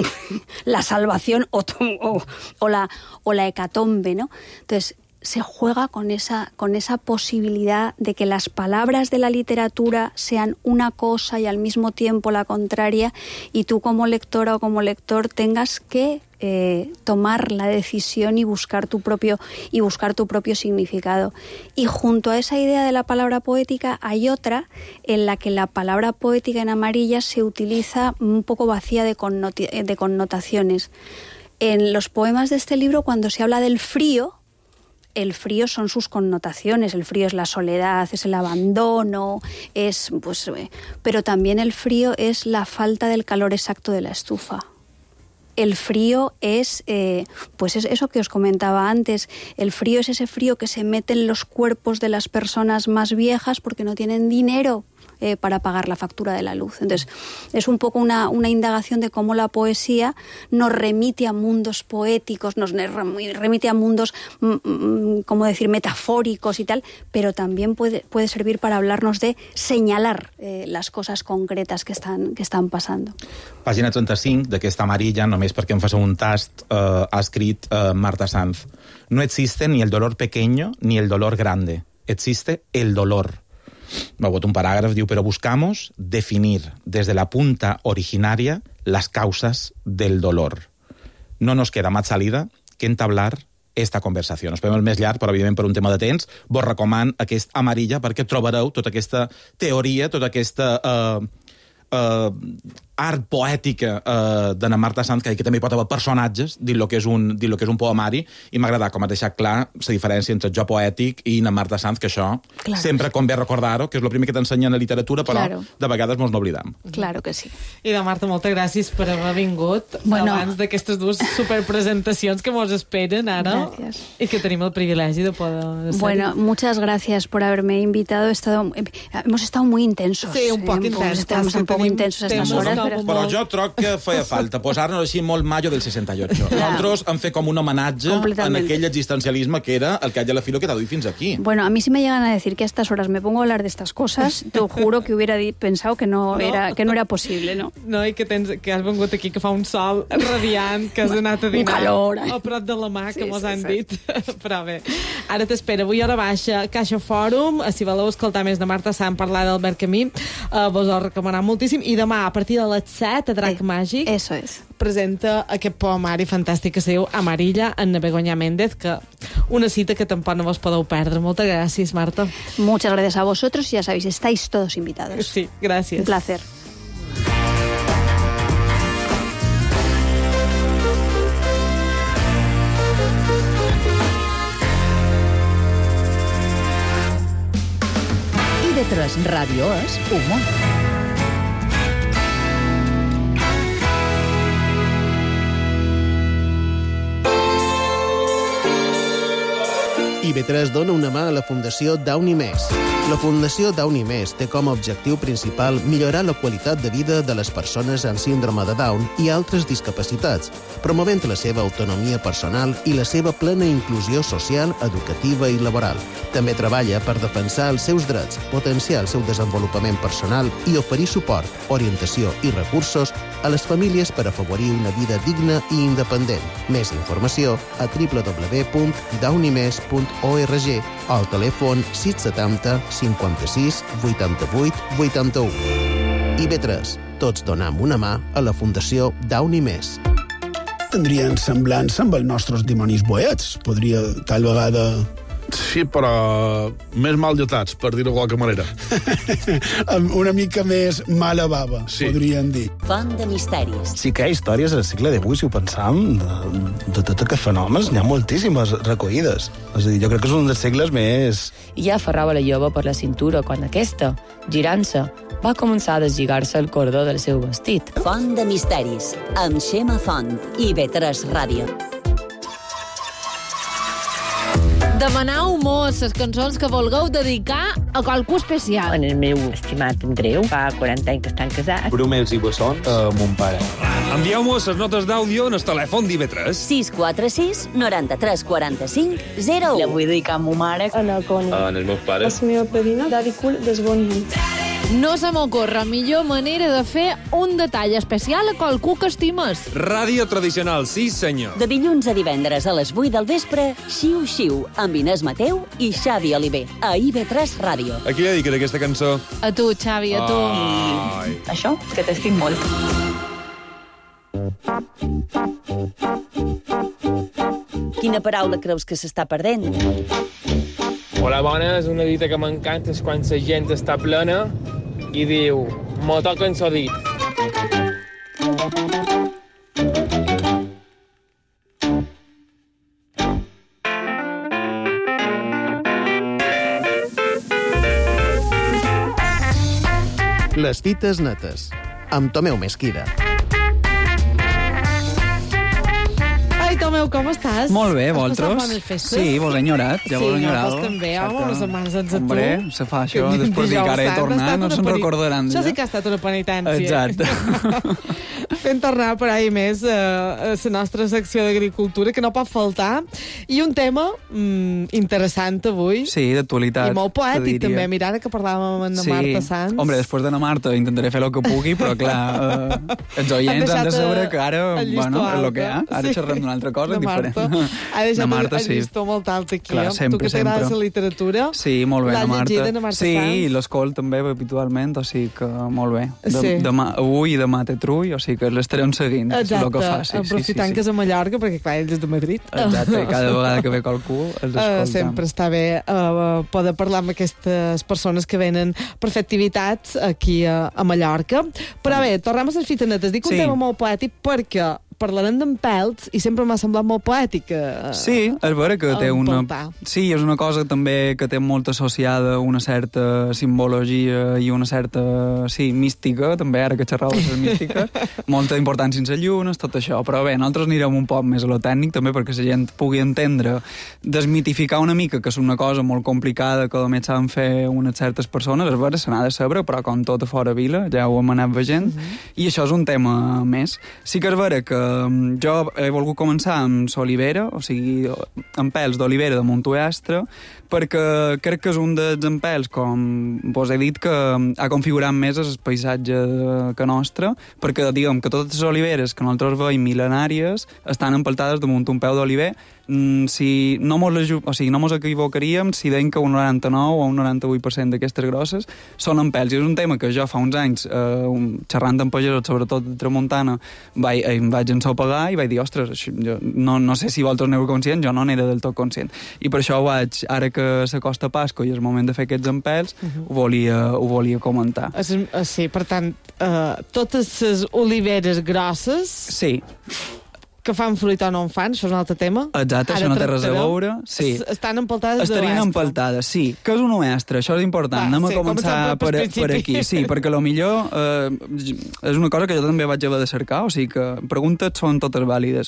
la salvación o, o, o, la, o la hecatombe, ¿no? Entonces, se juega con esa, con esa posibilidad de que las palabras de la literatura sean una cosa y al mismo tiempo la contraria, y tú como lectora o como lector tengas que eh, tomar la decisión y buscar tu propio y buscar tu propio significado. Y junto a esa idea de la palabra poética hay otra en la que la palabra poética en Amarilla se utiliza un poco vacía de, connoti- de connotaciones. En los poemas de este libro, cuando se habla del frío, el frío son sus connotaciones, el frío es la soledad, es el abandono, es, pues, pero también el frío es la falta del calor exacto de la estufa. El frío es, eh, pues es eso que os comentaba antes, el frío es ese frío que se mete en los cuerpos de las personas más viejas porque no tienen dinero eh, para pagar la factura de la luz. Entonces, es un poco una, una indagación de cómo la poesía nos remite a mundos poéticos, nos remite a mundos, mm, ¿cómo decir?, metafóricos y tal, pero también puede, puede servir para hablarnos de señalar eh, las cosas concretas que están, que están passant. Pàgina trenta-cinc d'aquesta Amarilla, només perquè em faci un tast, eh, ha escrit eh, Marta Sanz: no existe ni el dolor pequeño ni el dolor grande, existe el dolor. Luego un parágrafo diu: pero buscamos definir desde la punta originaria las causas del dolor. No nos queda más salida que entablar esta conversació. Nos podem el més llarg, però evidentment per un tema de temps vos recoman aquest Amarilla perquè trobareu tota aquesta teoria, tota aquesta eh, eh, art poètica eh, d'Anna Marta Sanz, que, que també hi pot haver personatges dins el que és un, dins lo que és un poemari, i m'ha agradat com ha deixat clar la diferència entre el jo poètic i Anna Marta Sanz, que això claro, sempre convé recordar-ho, que és el primer que t'ensenyen a la literatura, però claro, de vegades mos n'oblidam. Claro que sí. I de Marta, moltes gràcies per haver vingut bueno, abans d'aquestes dues superpresentacions que mos esperen ara. Gracias. I que tenim el privilegi de poder ser. Bueno, muchas gracias por haberme invitado. He estado, hemos estado muy intensos. Sí, un poc eh, intensos. Estamos un poco intensos a estas horas. Però, però jo troc que feia falta posar-nos així molt mayo del seixanta-ocho. Nosaltres hem fet com un homenatge en aquell existencialisme que era el que haya la filo que t'ha duit fins aquí. Bueno, a mí si me llegan a decir que a estas horas me pongo a hablar de estas cosas, te juro que hubiera pensado que no, no. Era, que no era posible, no? No, i que, tens, que has vengut aquí, que fa un sol radiant, que has anat a dinar. Un calor. A prop de la mà, que sí, mos sí, han sí. dit. Però bé, ara t'espera. Avui hora baixa, Caixa Fòrum. Si voleu escoltar més de Marta Sanz parlar d'Albert Camus, eh, vos ho recomanem moltíssim. I demà, a partir de les set, a Drac sí. Màgic, eso es. presenta aquest poemari fantàstic que se diu Amarilla, en Begoña Méndez, que una cita que tampoc no vos podeu perdre. Moltes gràcies, Marta. Muchas gracias a vosotros y ya sabéis, estáis todos invitados. Sí, gràcies. Un placer. I de tres Ràdio és humor. I B tres dona una mà a la Fundació Downy Més. La Fundació Downy Més té com a objectiu principal millorar la qualitat de vida de les persones amb síndrome de Down i altres discapacitats, promovent la seva autonomia personal i la seva plena inclusió social, educativa i laboral. També treballa per defensar els seus drets, potenciar el seu desenvolupament personal i oferir suport, orientació i recursos a les famílies per afavorir una vida digna i independent. Més informació a w w w punt downy mes punt org o al telèfon sis setanta cinquanta-sis vuitanta-vuit vuitanta-u. I B tres, tots donam una mà a la Fundació Downy Més. Tindrien semblança amb els nostres dimonis boets. Podria, tal vegada... Sí, però més mal dotats, per dir-ho de qualque manera. Una mica més mala bava, sí. Podríem dir. Font de misteris. Sí que hi ha històries al segle divuit, si ho pensam, de, de tots aquests fenòmens, n'hi ha moltíssimes recollides. És a dir, jo crec que és un dels segles més... I ja aferrava la jove per la cintura quan aquesta, girant-se, va començar a deslligar-se el cordó del seu vestit. Font de misteris, amb Xema Font i B tres Ràdio. Demanau mos les cançons que vulgueu dedicar a qualcú especial. En el meu estimat Andreu, fa quaranta anys que estan casats. Brumels i bessons a mon pare. Envieu-mos les notes d'àudio en el telèfon d'I B tres. sis quatre sis noranta-tres quaranta-cinc zero u. La vull dedicar a ma mare. A la Connie. En els meus pares. La meva padrina, Daddy Cool, des bon nit. No se m'ocorre millor manera de fer un detall especial a qualcú que estimes. Ràdio tradicional, sí senyor. De dilluns a divendres a les vuit del vespre, Xiu Xiu, amb Inés Mateu i Xavi Oliver, a I B tres Ràdio. A qui dediques aquesta cançó? A tu, Xavi, a tu. Ai. Això, que t'estim molt. Quina paraula creus que s'està perdent? Hola, bones. Una dita que m'encanta és quan la gent està plena i diu «M'ho toquen s'ho dit». Les dites netes, amb Tomeu Mesquida. Ai, Tomeu, com estàs? Molt bé, Has vosaltres? passat bones festes? Sí, vos he enyorat, ja sí, vos he enyorat. Sí, també, home, una setmana sense tu. Hombre, se fa això, després de que ara he tornat, no se'n recordaran. Això sí que ha estat una penitència. Exacte. Fent tornar per ahir més eh, a la nostra secció d'agricultura, que no pot faltar, i un tema mm, interessant avui. Sí, d'actualitat. I molt poètic, també. Mira, ara que parlàvem amb sí. Marta Sanz. Hombre, després d'Anna Marta intentaré fer el que pugui, però clar, eh, els oients han de saber que ara, bueno, és el que hi ha. Ara sí. Xerrem d'una altra cosa diferent. Ha deixat Marta, el llistó sí. molt alt aquí. Clar, sempre, tu que t'agrades la literatura. Sí, molt bé, la Marta. L'has llegida, Marta sí, Sanz? Sí, l'escolt també habitualment, o sigui que molt bé. De, sí. demà, avui i demà té trull, o sigui que l'estarem seguint, Exacte, el que fa. Sí, aprofitant sí, sí, sí. que és a Mallorca, perquè clar, ell és de Madrid. Exacte, i cada vegada que ve qualcú els escoltam. Uh, sempre està bé uh, poder parlar amb aquestes persones que venen per fer activitats aquí a, a Mallorca. Però bé, tornem a les fitanetes. Dic un Sí. tema molt poètic perquè parlarem d'en pèls i sempre m'ha semblat molt poètic. Uh, Sí, és vera que té una... empeltar. Sí, és una cosa també que té molt associada una certa simbologia i una certa, sí, mística, també, ara que xerrava de les místiques, molta importància en les llunes, tot això. Però bé, nosaltres anirem un poc més a lo tècnic, també, perquè la gent pugui entendre, desmitificar una mica, que és una cosa molt complicada, que només saben fer unes certes persones, és vera, se n'ha de saber, però com tot a fora vila, ja ho hem anat veient, mm-hmm. i això és un tema més. Sí que és vera que jo he volgut començar amb l'olivera, o sigui, amb pèls d'olivera de Montuestre, perquè crec que és un dels empels, com vos he dit, que ha configurat més el paisatge que nostre, perquè, diguem, que totes les oliveres que nosaltres veiem mil·lenàries estan empeltades damunt un peu d'oliver. Mm, si no mos, o sigui, no mos equivocaríem si deim que un noranta-nou o un noranta-vuit per cent d'aquestes grosses són en pèls. I és un tema que jo fa uns anys, eh, un, xerrant amb pagesos, sobretot de Tramuntana, vaig, em vaig ensopegar i vaig dir, ostres, això, jo no, no sé si vosaltres n'heu conscient, jo no n'era del tot conscient. I per això ho vaig, ara que s'acosta Pasco i és el moment de fer aquests empels, uh-huh. ho, volia, ho volia comentar. Es, sí, per tant, uh, totes les oliveres grosses... Sí. Que fan fruit o no en fan, això és un altre tema. Exacte, això no té res a veure. Sí. Estan empeltades Estarien empeltades, sí. Que és un oestre, això és important. Va, Anem sí, a començar per, per, per aquí. Sí, perquè lo millor eh, és una cosa que jo també vaig haver de cercar, o sigui que preguntes són totes vàlides.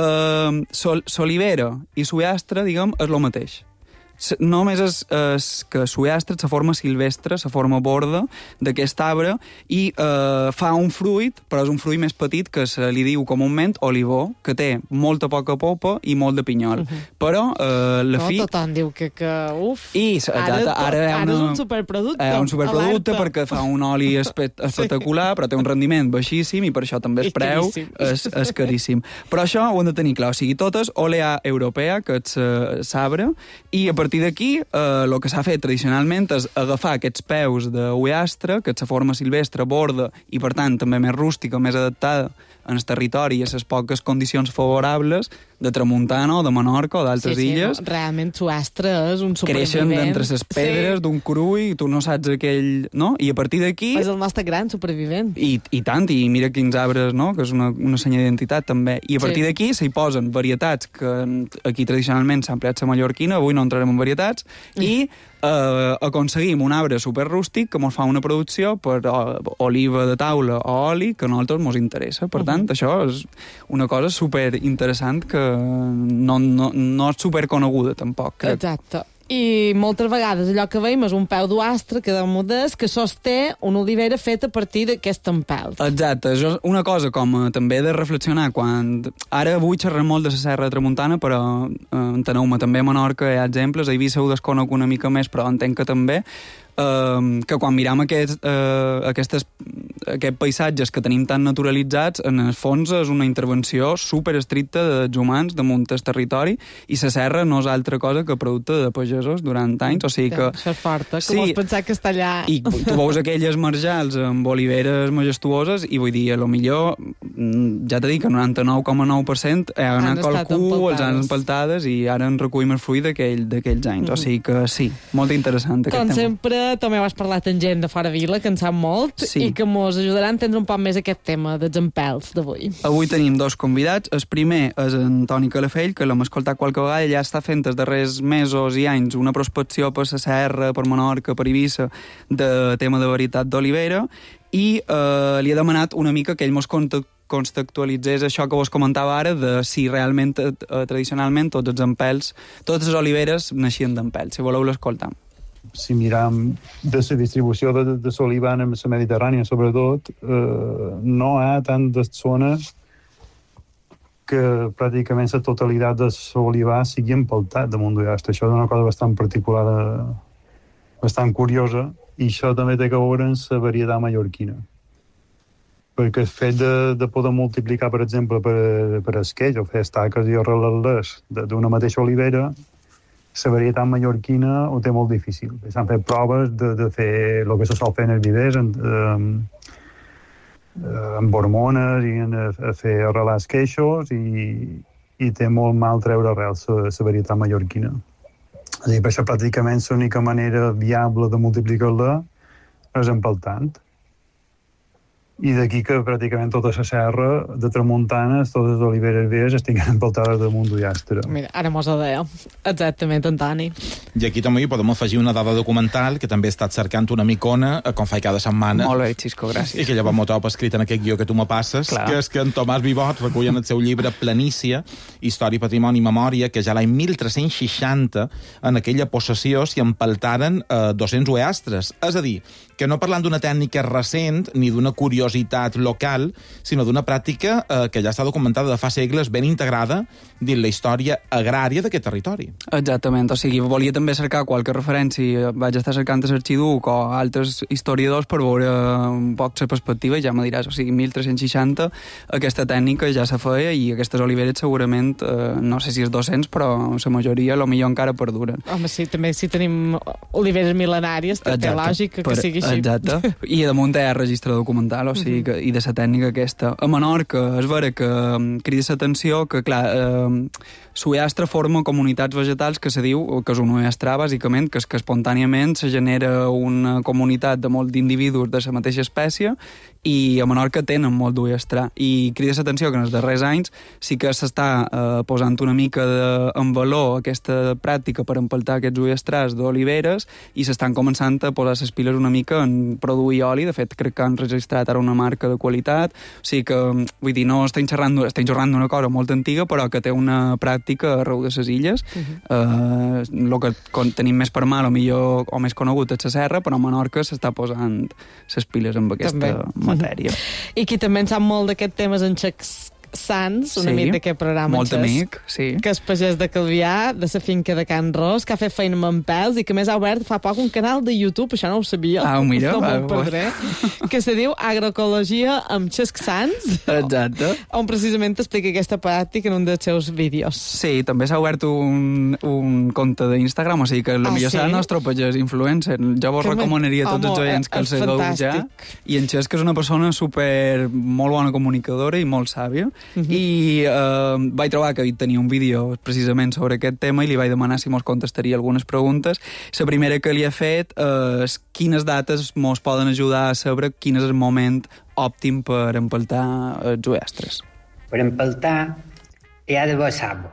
Eh, sol, Solivera i suestre, diguem, és lo mateix. Només és, és que suestre, la forma silvestre, la forma borda d'aquest arbre, i eh, fa un fruit, però és un fruit més petit que se li diu comúment olivó, que té molta poca popa i molt de pinyol. Uh-huh. Però eh, la no, fi... tothom diu que, que uf, I, ara, ara, ara, ara una, és un superproducte. És un superproducte alerta. Perquè fa un oli espe espectacular, sí. Però té un rendiment baixíssim i per això també el preu és, és caríssim. Però això ho hem de tenir clar, o sigui, totes olea europea, que és l'arbre, i a partir d'aquí, eh, el que s'ha fet tradicionalment és agafar aquests peus d'uastre, que és la forma silvestre, borda, i per tant també més rústica, més adaptada en el territori i a les poques condicions favorables de Tramuntana o de Menorca o d'altres sí, sí, illes. No, realment suastre és un supervivent. Creixen d'entre les pedres sí. d'un crull, i tu no saps aquell... No? I a partir d'aquí... És el nostre gran supervivent. I, i tant, i mira quins arbres, no? Que és una, una senya d'identitat també. I a partir sí. d'aquí s'hi posen varietats que aquí tradicionalment s'ha empleat la mallorquina, avui no entrarem en varietats, mm. i eh, aconseguim un arbre superrústic que ens fa una producció per o, oliva de taula o oli que a nosaltres ens interessa. Per tant, uh-huh. això és una cosa superinteressant que no, no, no és superconeguda tampoc. Crec. Exacte. I moltes vegades allò que veiem és un peu d'uastre que de modest que sosté una olivera feta a partir d'aquest empelt. Exacte, això és una cosa com eh, també de reflexionar quan... Ara avui xerrem molt de la Serra de Tramuntana, però eh, enteneu-me, també a Menorca hi ha exemples, a Eivissa ho desconec una mica més, però entenc que també, eh, que quan miram aquest, eh, aquestes, aquests paisatges que tenim tan naturalitzats, en el fons és una intervenció superestricta dels humans damunt el territori, i la serra no és altra cosa que producte de pagesos durant anys, o sigui que... Això és forta, sí, com vols pensar que està allà... I tu veus aquelles marjals amb oliveres majestuoses i vull dir, a lo millor, ja t'he dit que noranta-nou coma nou per cent han anat qualcú, els han empeltades i ara en recollim el fruit d'aquells anys, mm. o sigui que sí, molt interessant aquest Com tema. sempre, també has parlat amb gent de fora vila, que en sap molt, sí. i que mos ajudarà a entendre un poc més aquest tema dels empels d'avui. Avui tenim dos convidats. El primer és en Toni Calafell, que l'hem escoltat qualque vegada, ja està fent els darrers mesos i anys una prospecció per la Serra, per Menorca, per Eivissa, de tema de varietat d'olivera, i eh, li he demanat una mica que ell mos contextualitzés això que vos comentava ara, de si realment, eh, tradicionalment, tots els empels, totes les oliveres naixien d'empels. Si voleu l'escoltar. Si miram de la distribució de, de l'oliva en la Mediterrània, sobretot, eh, no hi ha tantes zones que pràcticament la totalitat de l'olivar sigui empeltat damunt d'uastre. Això és una cosa bastant particular, bastant curiosa, i això també té que veure amb la varietat mallorquina. Perquè el fet de, de poder multiplicar, per exemple, per, per esquells o fer estaques i arrelars d'una mateixa olivera, la varietat mallorquina ho té molt difícil. S'han fet proves de, de fer el que se sol fer en els vivers, en, amb hormones i a, a fer arrelar els queixos i, i té molt mal treure arrel la varietat mallorquina. És a dir, per això pràcticament l'única manera viable de multiplicar-la és empeltant. I d'aquí que pràcticament tota la serra de tramuntanes, totes les oliveres velles estiguen empeltades damunt d'ullastre. Mira, ara mos ho deia. Exactament, Antoni. I aquí també hi podem afegir una dada documental que també he estat cercant una micona, com faig cada setmana. Molt bé, Xisco, gràcies. I que llavors m'ho trobo escrit en aquest guió que tu me passes, clar, que és que en Tomàs Vivot recull en el seu llibre Planícia, Història, Patrimoni i Memòria, que ja l'any mil tres-cents seixanta en aquella possessió s'hi empeltaren eh, dos-cents ullastres. És a dir, que no parlant d'una tècnica recent ni d'una curiositat local, sinó d'una pràctica eh, que ja està documentada de fa segles, ben integrada dins la història agrària d'aquest territori. Exactament, o sigui, volia també cercar qualque referència, vaig estar cercant a l'Arxiduc o altres historiadors per veure un poc la perspectiva i ja me diràs, o sigui, mil tres-cents seixanta aquesta tècnica ja se feia i aquestes oliveres segurament, eh, no sé si és dos-cents, però la majoria, potser encara perduren. Home, sí, també si tenim oliveres mil·lenàries, té lògica que sigui així. Exacte, i damunt hi ha registre documental, o sigui, que, i de la tècnica aquesta. A Menorca és vera que crida l'atenció que, clar, eh, l'ullastre forma comunitats vegetals que se diu, que és un ullastre, bàsicament, que és que espontàniament se genera una comunitat de molt d'individus de la mateixa espècie i a Menorca tenen molt d'ullastre. I crida l'atenció que en els darrers anys sí que s'està eh, posant una mica de, en valor aquesta pràctica per empeltar aquests ullastres d'oliveres i s'estan començant a posar les piles una mica en produir oli. De fet, crec que han registrat ara una marca de qualitat. O sigui que, vull dir, no estem xerrant, estem xerrant d'una cosa molt antiga, però que té una pràctica arreu de les illes. Uh-huh. eh, el que tenim més per mà, o millor, o més conegut, és la serra, però a Menorca s'està posant les piles amb aquesta també matèria. I qui també en sap molt d'aquest tema és en Xac Sans, un sí, amic d'aquest programa. Molt amic, sí. Que és pagès de Calvià, de la finca de Can Ros, que ha fet feina amb en pèls i que més ha obert fa poc un canal de YouTube, això no ho sabia. Ah, mira, no va, me'l perdré, que se diu Agroecologia amb Xac Sans. Exacte. On precisament t'explica aquesta pràctica en un dels seus vídeos. Sí, també s'ha obert un, un compte d'Instagram, o sigui que potser ah, sí? serà el nostre pagès influencer. Jo vos que recomanaria a tots els oients que el segueu ja. I en Xac és una persona super, molt bona comunicadora i molt sàvia. Uh-huh. I eh, vaig trobar que tenia un vídeo precisament sobre aquest tema i li vaig demanar si mos contestaria algunes preguntes. La primera que li he fet eh, és quines dates mos poden ajudar a saber quin és el moment òptim per empeltar els ullastres. Per empeltar hi ha d'haver sabo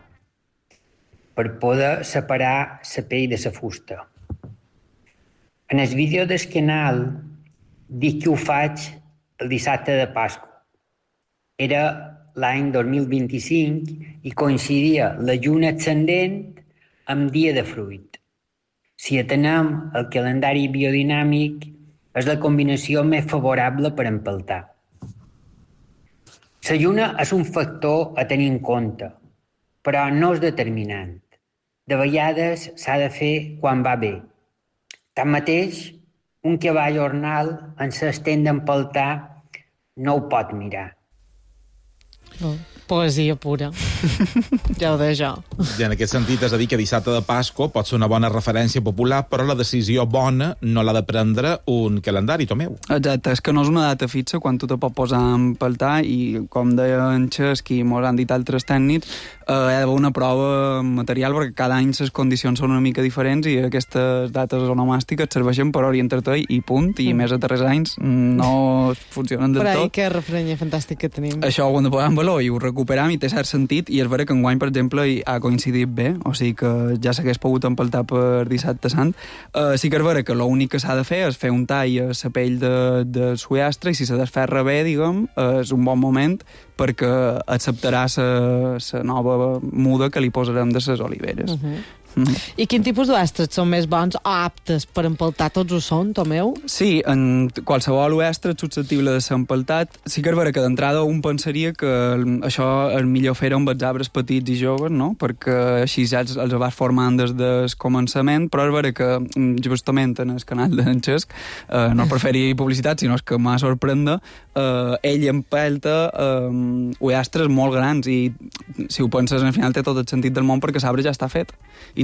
per poder separar la pell de la fusta. En el vídeo del canal dic que ho faig el dissabte de Pasqua. Era l'any dos mil vint-i-cinc i coincidia la lluna ascendent amb dia de fruit. Si atenem el calendari biodinàmic, és la combinació més favorable per empeltar. La lluna és un factor a tenir en compte, però no és determinant. De vegades s'ha de fer quan va bé. Tanmateix, un cavall ornal en s'estent d'empeltar no ho pot mirar. Oh, poesia pura. Ja ho deia jo. I en aquest sentit és a dir que dissabte de Pasqua pot ser una bona referència popular, però la decisió bona no l'ha de prendre un calendari, Tomeu. Exacte, és que no és una data fixa quan tu te pot posar a empeltar i, com deia en Xesc i mos han dit altres tècnics, eh, hi ha d'haver una prova material perquè cada any les condicions són una mica diferents i aquestes dates onomàstiques serveixen per orientar-te i punt, i mm. més a darrers anys no funcionen del tot. Però ai, que refrenya fantàstic que tenim. Això ho hem de posar en valor i ho recuperam i té cert sentit, i és vera que enguany, per exemple, ha coincidit bé, o sigui que ja s'hagués pogut empeltar per dissabte sant. Uh, sí que és vera que l'únic que s'ha de fer és fer un tall a la pell de, de l'ullastre i si se desferra bé, diguem, és un bon moment perquè acceptarà la nova muda que li posarem de les oliveres. Uh-huh. Mm. I quin tipus d'ullastres són més bons o aptes per empeltar? Tots ho són, Tomeu? Sí, en qualsevol ullastre és susceptible de ser empeltat. Sí que és vera que d'entrada un pensaria que això és millor fer-ho amb els arbres petits i joves, no? Perquè així ja els, els vas formant des del començament, però és vera que justament en el canal d'en Xesc, eh, no per fer-hi publicitat, sinó que m'ha sorprendre, eh, ell empelta eh, ullastres molt grans i si ho penses al final té tot el sentit del món perquè l'arbre ja està fet i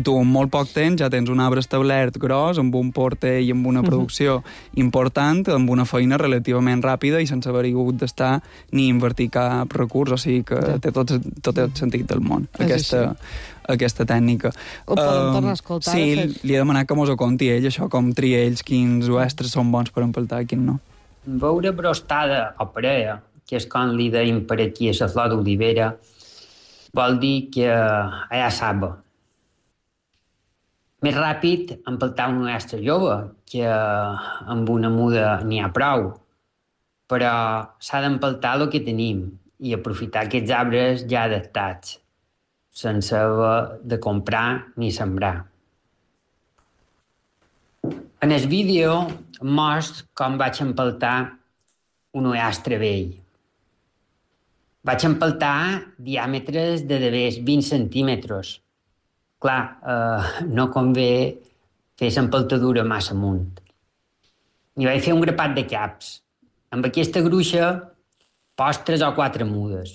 I tu en molt poc temps ja tens un arbre establert gros, amb un porter i amb una producció uh-huh. important, amb una feina relativament ràpida i sense haver hagut d'estar ni invertir cap recurs, o sigui que ja. té tot, tot el sentit del món, aquesta, aquesta tècnica. Ho podem uh, tornar a escoltar. Sí, fet... li he demanat que mos ho conti ell, això, com tria ells quins oestres són bons per empeltar i quins no. Veure brostada o parella, que és com li deim per aquí a la flor d'olivera, vol dir que allà saba. Més ràpid empeltar un oestre jove, que amb una muda n'hi ha prou, però s'ha d'empeltar el que tenim i aprofitar aquests arbres ja adaptats, sense haver de comprar ni sembrar. En el vídeo mostro com vaig empeltar un oestre vell. Vaig empeltar diàmetres de devers vint centímetres. Clar, eh, no convé fer l'empeltadura massa amunt. N'hi vaig fer un grapat de caps. Amb aquesta gruixa pos tres o quatre mudes.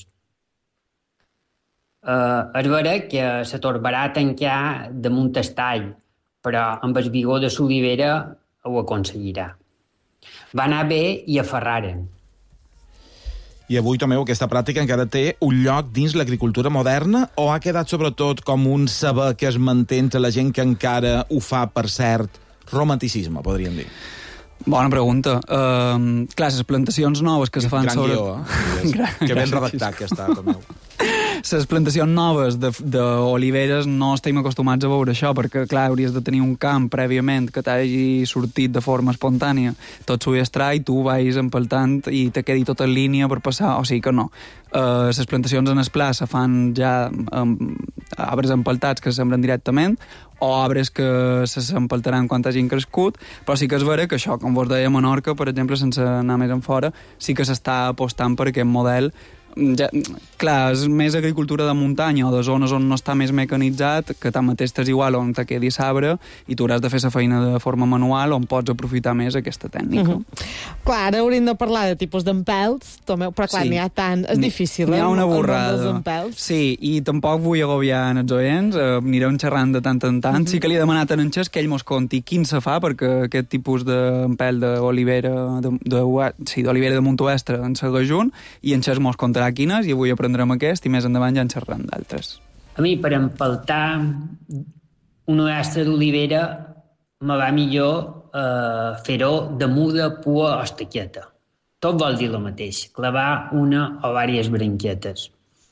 Eh, és vera que se torbarà a tancar damunt el tall, però amb el vigor de l'olivera ho aconseguirà. Va anar bé i aferraren. I avui, Tomeu, aquesta pràctica encara té un lloc dins l'agricultura moderna o ha quedat sobretot com un saber que es manté entre la gent que encara ho fa per cert romanticisme, podríem dir? Bona pregunta. Uh, clar, les plantacions noves que se fan Gran sobre... guió, eh? Gran, que ben redactat que està, Tomeu. Les plantacions noves d'oliveres no estem acostumats a veure això, perquè, clar, hauries de tenir un camp prèviament que t'hagi sortit de forma espontània, tot s'ho extrai, tu vais empeltant i te quedi tot en línia per passar, o sigui que no. Uh, les plantacions en el pla se fan ja amb arbres empeltats que se sembren directament, o arbres que se s'empeltaran quan hagin crescut, però sí que és vera que això, com vos deia a Menorca, per exemple, sense anar més enfora, sí que s'està apostant per aquest model. Ja, clar, és més agricultura de muntanya o de zones on no està més mecanitzat, que tanmateix és igual on te quedi sabre i tu hauràs de fer la feina de forma manual on pots aprofitar més aquesta tècnica. Uh -huh. Clar, ara hauríem de parlar de tipus d'empelts, Tomeu, però clar, sí. n'hi ha tant, és difícil, n'hi ha una eh, borrada. Sí, i tampoc vull agobiar en els oients, eh, anirem xerrant de tant en tant. Uh -huh. Sí que li he demanat a en Xes que ell mos conti quin se fa, perquè aquest tipus d'empelt d'olivera de, de, de, sí, d'olivera de Montoestre en segueix un, i en Xes mos contarà quines, i avui aprendrem aquest i més endavant ja en xerrem d'altres. A mi, per empeltar un oestre d'olivera, me va millor eh, fer-ho de muda, pua o estaqueta. Tot vol dir el mateix, clavar una o diverses branquetes.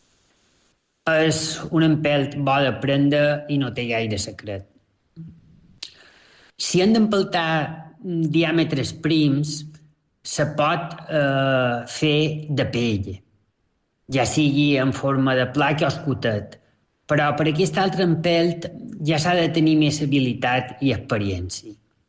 És un empelt bo d'aprendre i no té gaire secret. Si hem d'empeltar diàmetres prims, se pot eh, fer de pell, ja sigui en forma de pla que escotet, però per aquest altre empelt ja s'ha de tenir més habilitat i experiència.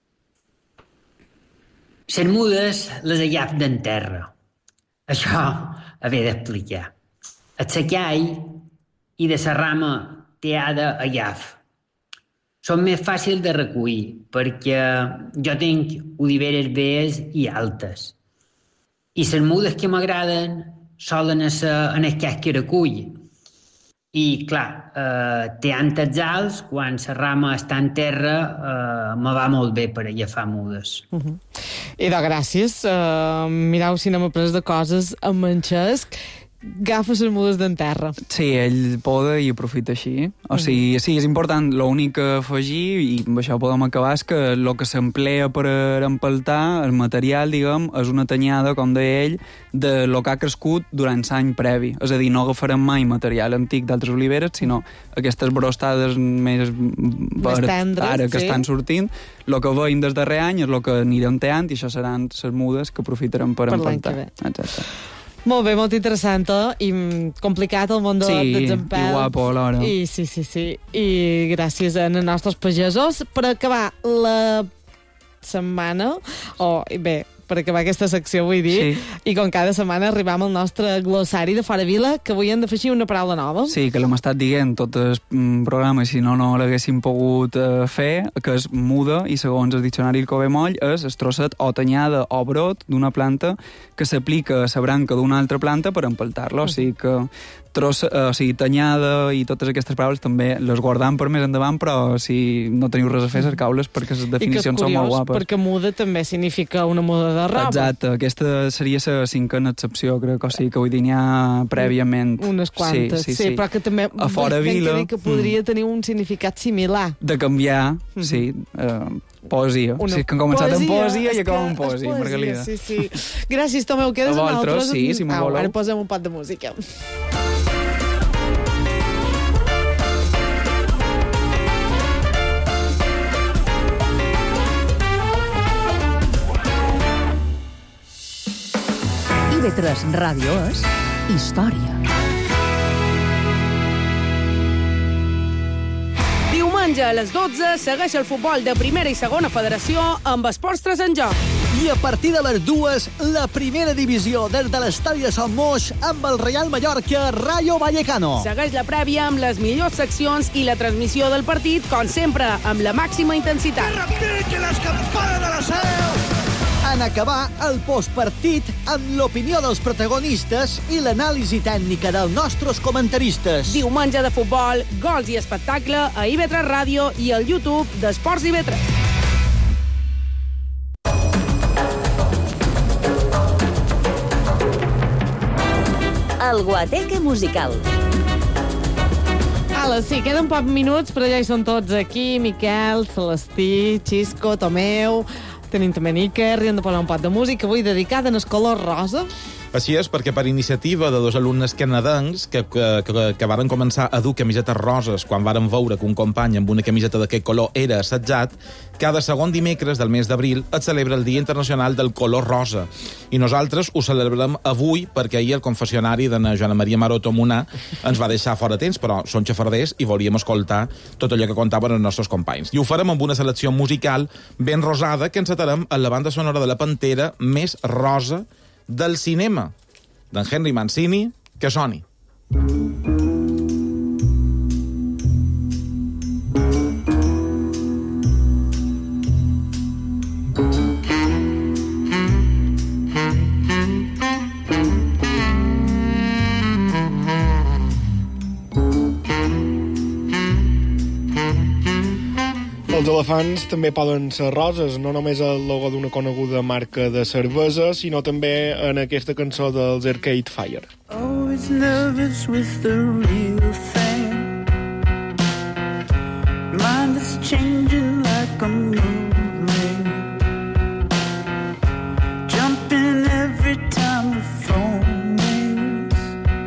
Les mudes les agaf d'en terra. Això haver d'explicar. El secall i de la rama teada agaf. Són més fàcils de recollir perquè jo tinc oliveres velles i altes. I les mudes que m'agraden solen ser en el cas que recull. I, clar, eh, teant els alts, quan la rama està en terra, eh, me va molt bé per agafar mudes. Uh -huh. I de gràcies. Uh, mireu si no m'he pres de coses amb en Xesc. Agafa les mudes d'en terra. Sí, ell poda i aprofita així. O sigui, sí, és important. L'únic que afegir, i amb això podem acabar, és que el que s'emplea per empeltar, el material, diguem, és una tanyada, com deia ell, de lo que ha crescut durant l'any previ. És a dir, no agafarem mai material antic d'altres oliveres, sinó aquestes brostades més, més tendres, ara que sí. estan sortint. El que veiem des darrer any és el que anirem teant, i això seran les mudes que aprofitarem per, per empeltar. Exacte. Molt bé, molt interessant, eh? I complicat el món de, sí, dels empelts. I guapo alhora. I, sí, sí, sí. I gràcies a els nostres pagesos. Per acabar la setmana, o bé, per acabar aquesta secció, vull dir, sí. I com cada setmana arribam al nostre glossari de Fora Vila, que avui hem d'afegir una paraula nova. Sí, que l'hem estat dient tot el programa, si no, no l'haguéssim pogut uh, fer, que és muda, i segons el diccionari El Covemoll, és el trosset o tanyada o brot d'una planta que s'aplica a la branca d'una altra planta per empeltar-la. Uh -huh. O sigui que tros, uh, o sigui, tanyada i totes aquestes paraules també les guardam per més endavant, però si no teniu res a fer, cercau-les perquè les definicions són molt guapes. Perquè muda també significa una muda de roba. Exacte, aquesta seria la cinquena excepció, crec que, o sigui, que vull dir, n'hi ha prèviament. Unes quantes, sí, sí, sí, sí. Però que també a fora vila, que podria mm. tenir un significat similar. De canviar, mm-hmm. sí, uh, poesia. Una sí, que han començat poesia, amb poesia i acabem amb poesia, poesia, Margalida. Sí, sí. Gràcies, Tomeu, quedes amb altres? Sí, si m'ho voleu. Ara posem un pot de música. I ve tres Ràdio és història. Diumenge a les dotze segueix el futbol de primera i segona federació amb Esports tres en joc. I a partir de les dues, la primera divisió des de l'estadi de Sant Moix amb el Real Mallorca Rayo Vallecano. Segueix la prèvia amb les millors seccions i la transmissió del partit, com sempre, amb la màxima intensitat. Que repiquen les campanes de la seu! En acabar el postpartit amb l'opinió dels protagonistes i l'anàlisi tècnica dels nostres comentaristes. Diumenge de futbol, gols i espectacle a I V tres Ràdio i al YouTube d'Esports I V tres. El Guateque musical. Ala, sí, queden pocs minuts, però ja hi són tots aquí. Miquel, Celestí, Xisco, Tomeu... Tenim també Níker, i hem de posar un pot de música avui dedicada en el color rosa. Així és, perquè per iniciativa de dos alumnes canadencs que, que, que, que varen començar a dur camisetes roses quan varen veure que un company amb una camiseta d'aquest color era assetjat, cada segon dimecres del mes d'abril es celebra el Dia Internacional del Color Rosa. I nosaltres ho celebrem avui perquè ahir el confessionari de Joana Maria Maroto Munà ens va deixar fora temps, però són xafarders i volíem escoltar tot allò que contaven els nostres companys. I ho farem amb una selecció musical ben rosada que encetarem en la banda sonora de la pantera més rosa del cinema, d'en Henry Mancini, que soni. Els elefants també poden ser roses, no només el logo d'una coneguda marca de cervesa, sinó també en aquesta cançó dels Arcade Fire. Always nervous with the real thing. Mind is changing like a mood ring. Jumping every time the phone rings.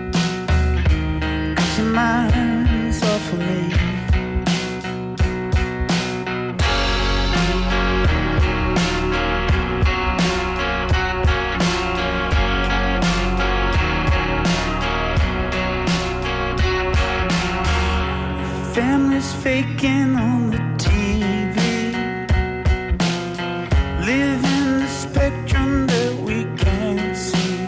'Cause your mind's off of me. Families faking on the T V, living the spectrum that we can't see,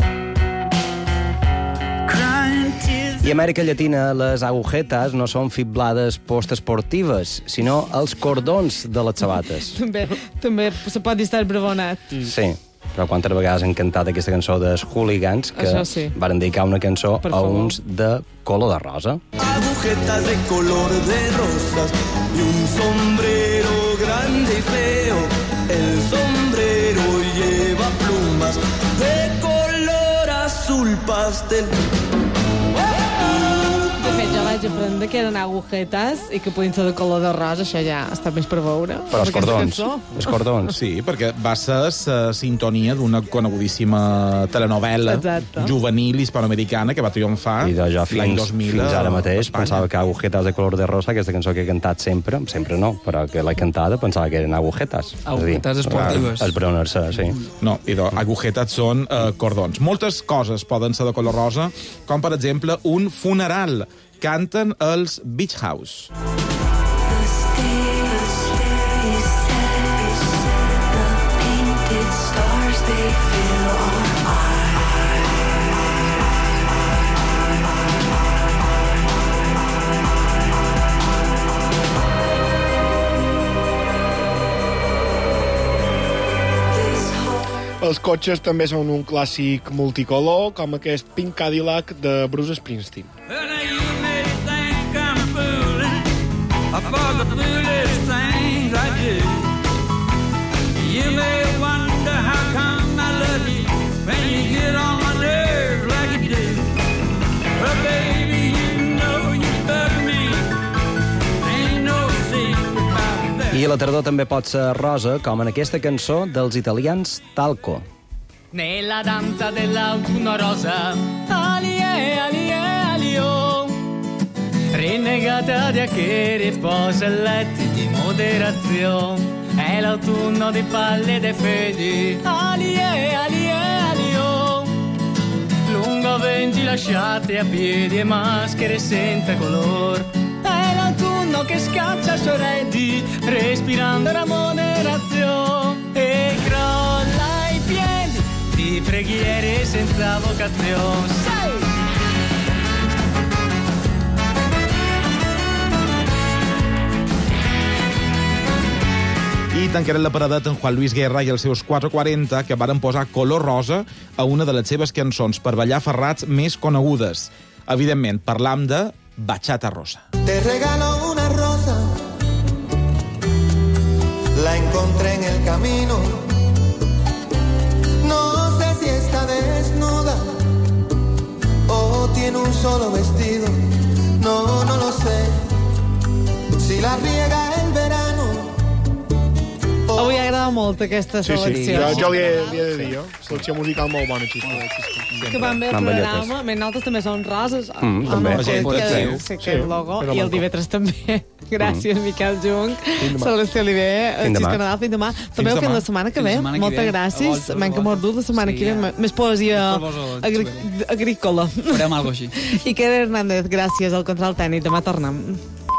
crying tears. I a Amèrica Llatina les agujetes no són fiblades postesportives, sinó els cordons de les sabates. També, també se pot dir estar bravonat. Mm. Sí, però quantes vegades han cantat aquesta cançó dels Hooligans que sí. varen dedicar una cançó per a favor. Uns de color de rosa. Agujetas de color de rosas y un sombrero grande y feo. El sombrero lleva plumas de color azul pastel. De fet, jo vaig aprendre que eren agujetes i que podien ser de color de rosa, això ja està més per veure. Però els cordons, els cordons. Sí, perquè va ser la sintonia d'una conegudíssima telenovela Exacte. juvenil hispanoamericana que va triomfar l'any dos mil. Fins ara mateix pensava que agujetes de color de rosa, aquesta cançó que he cantat sempre, sempre no, però que l'he cantada pensava que eren agujetes. Agujetes esportives. El pronunciar, sí. No, idò, agujetes són uh, cordons. Moltes coses poden ser de color rosa, com per exemple un funeral. Canten els Beach House. Els cotxes també són un clàssic multicolor, com aquest Pink Cadillac de Bruce Springsteen. I la tardor també pot ser rosa, com en aquesta cançó dels italians Talco. Nella danza dell'autunno rosa, alie, alie, alio, rinnegata di acchiere, posa e letti di moderazione, è l'autunno di palle e dei fedi, alie, alie, alio, lungo venti lasciate a piedi e maschere senza color, è l'autunno che scaccia sorrenti, respirando la moderazione, e crolla i piedi di preghiere senza vocazione. Sei! I tancarem la paradeta en Juan Luis Guerra i els seus quatre quaranta, que varen posar color rosa a una de les seves cançons per ballar ferrats més conegudes. Evidentment, parlam de Bachata Rosa. Te regalo una rosa, la encontré en el camino, no sé si está desnuda o tiene un solo vestido, no, no lo sé, si la riega el verano. Avui agrada molt aquesta Sí, selecció. sí, jo, jo li, he, li he de dir, jo. Selecció musical molt bona, xispa. Que van bé el Van programa. balletes. Més nosaltres també són roses. Mm, amb també. aquest, Sí, que, sí, sí, sí, que el logo. però I el maco. divendres també. Gràcies, Miquel Jung. demà. Celeste Oliver. Fin demà. Xisca Nadal, fins demà. També ho demà. fem la setmana que Fins ve. la setmana que Moltes ve. gràcies. A volta, Manca a molt dur la setmana Sí, que ve. ja. Més poesia Per vosotros, agri agrícola. Farem alguna cosa així. Iker Hernández, gràcies al control tècnic. Demà tornem.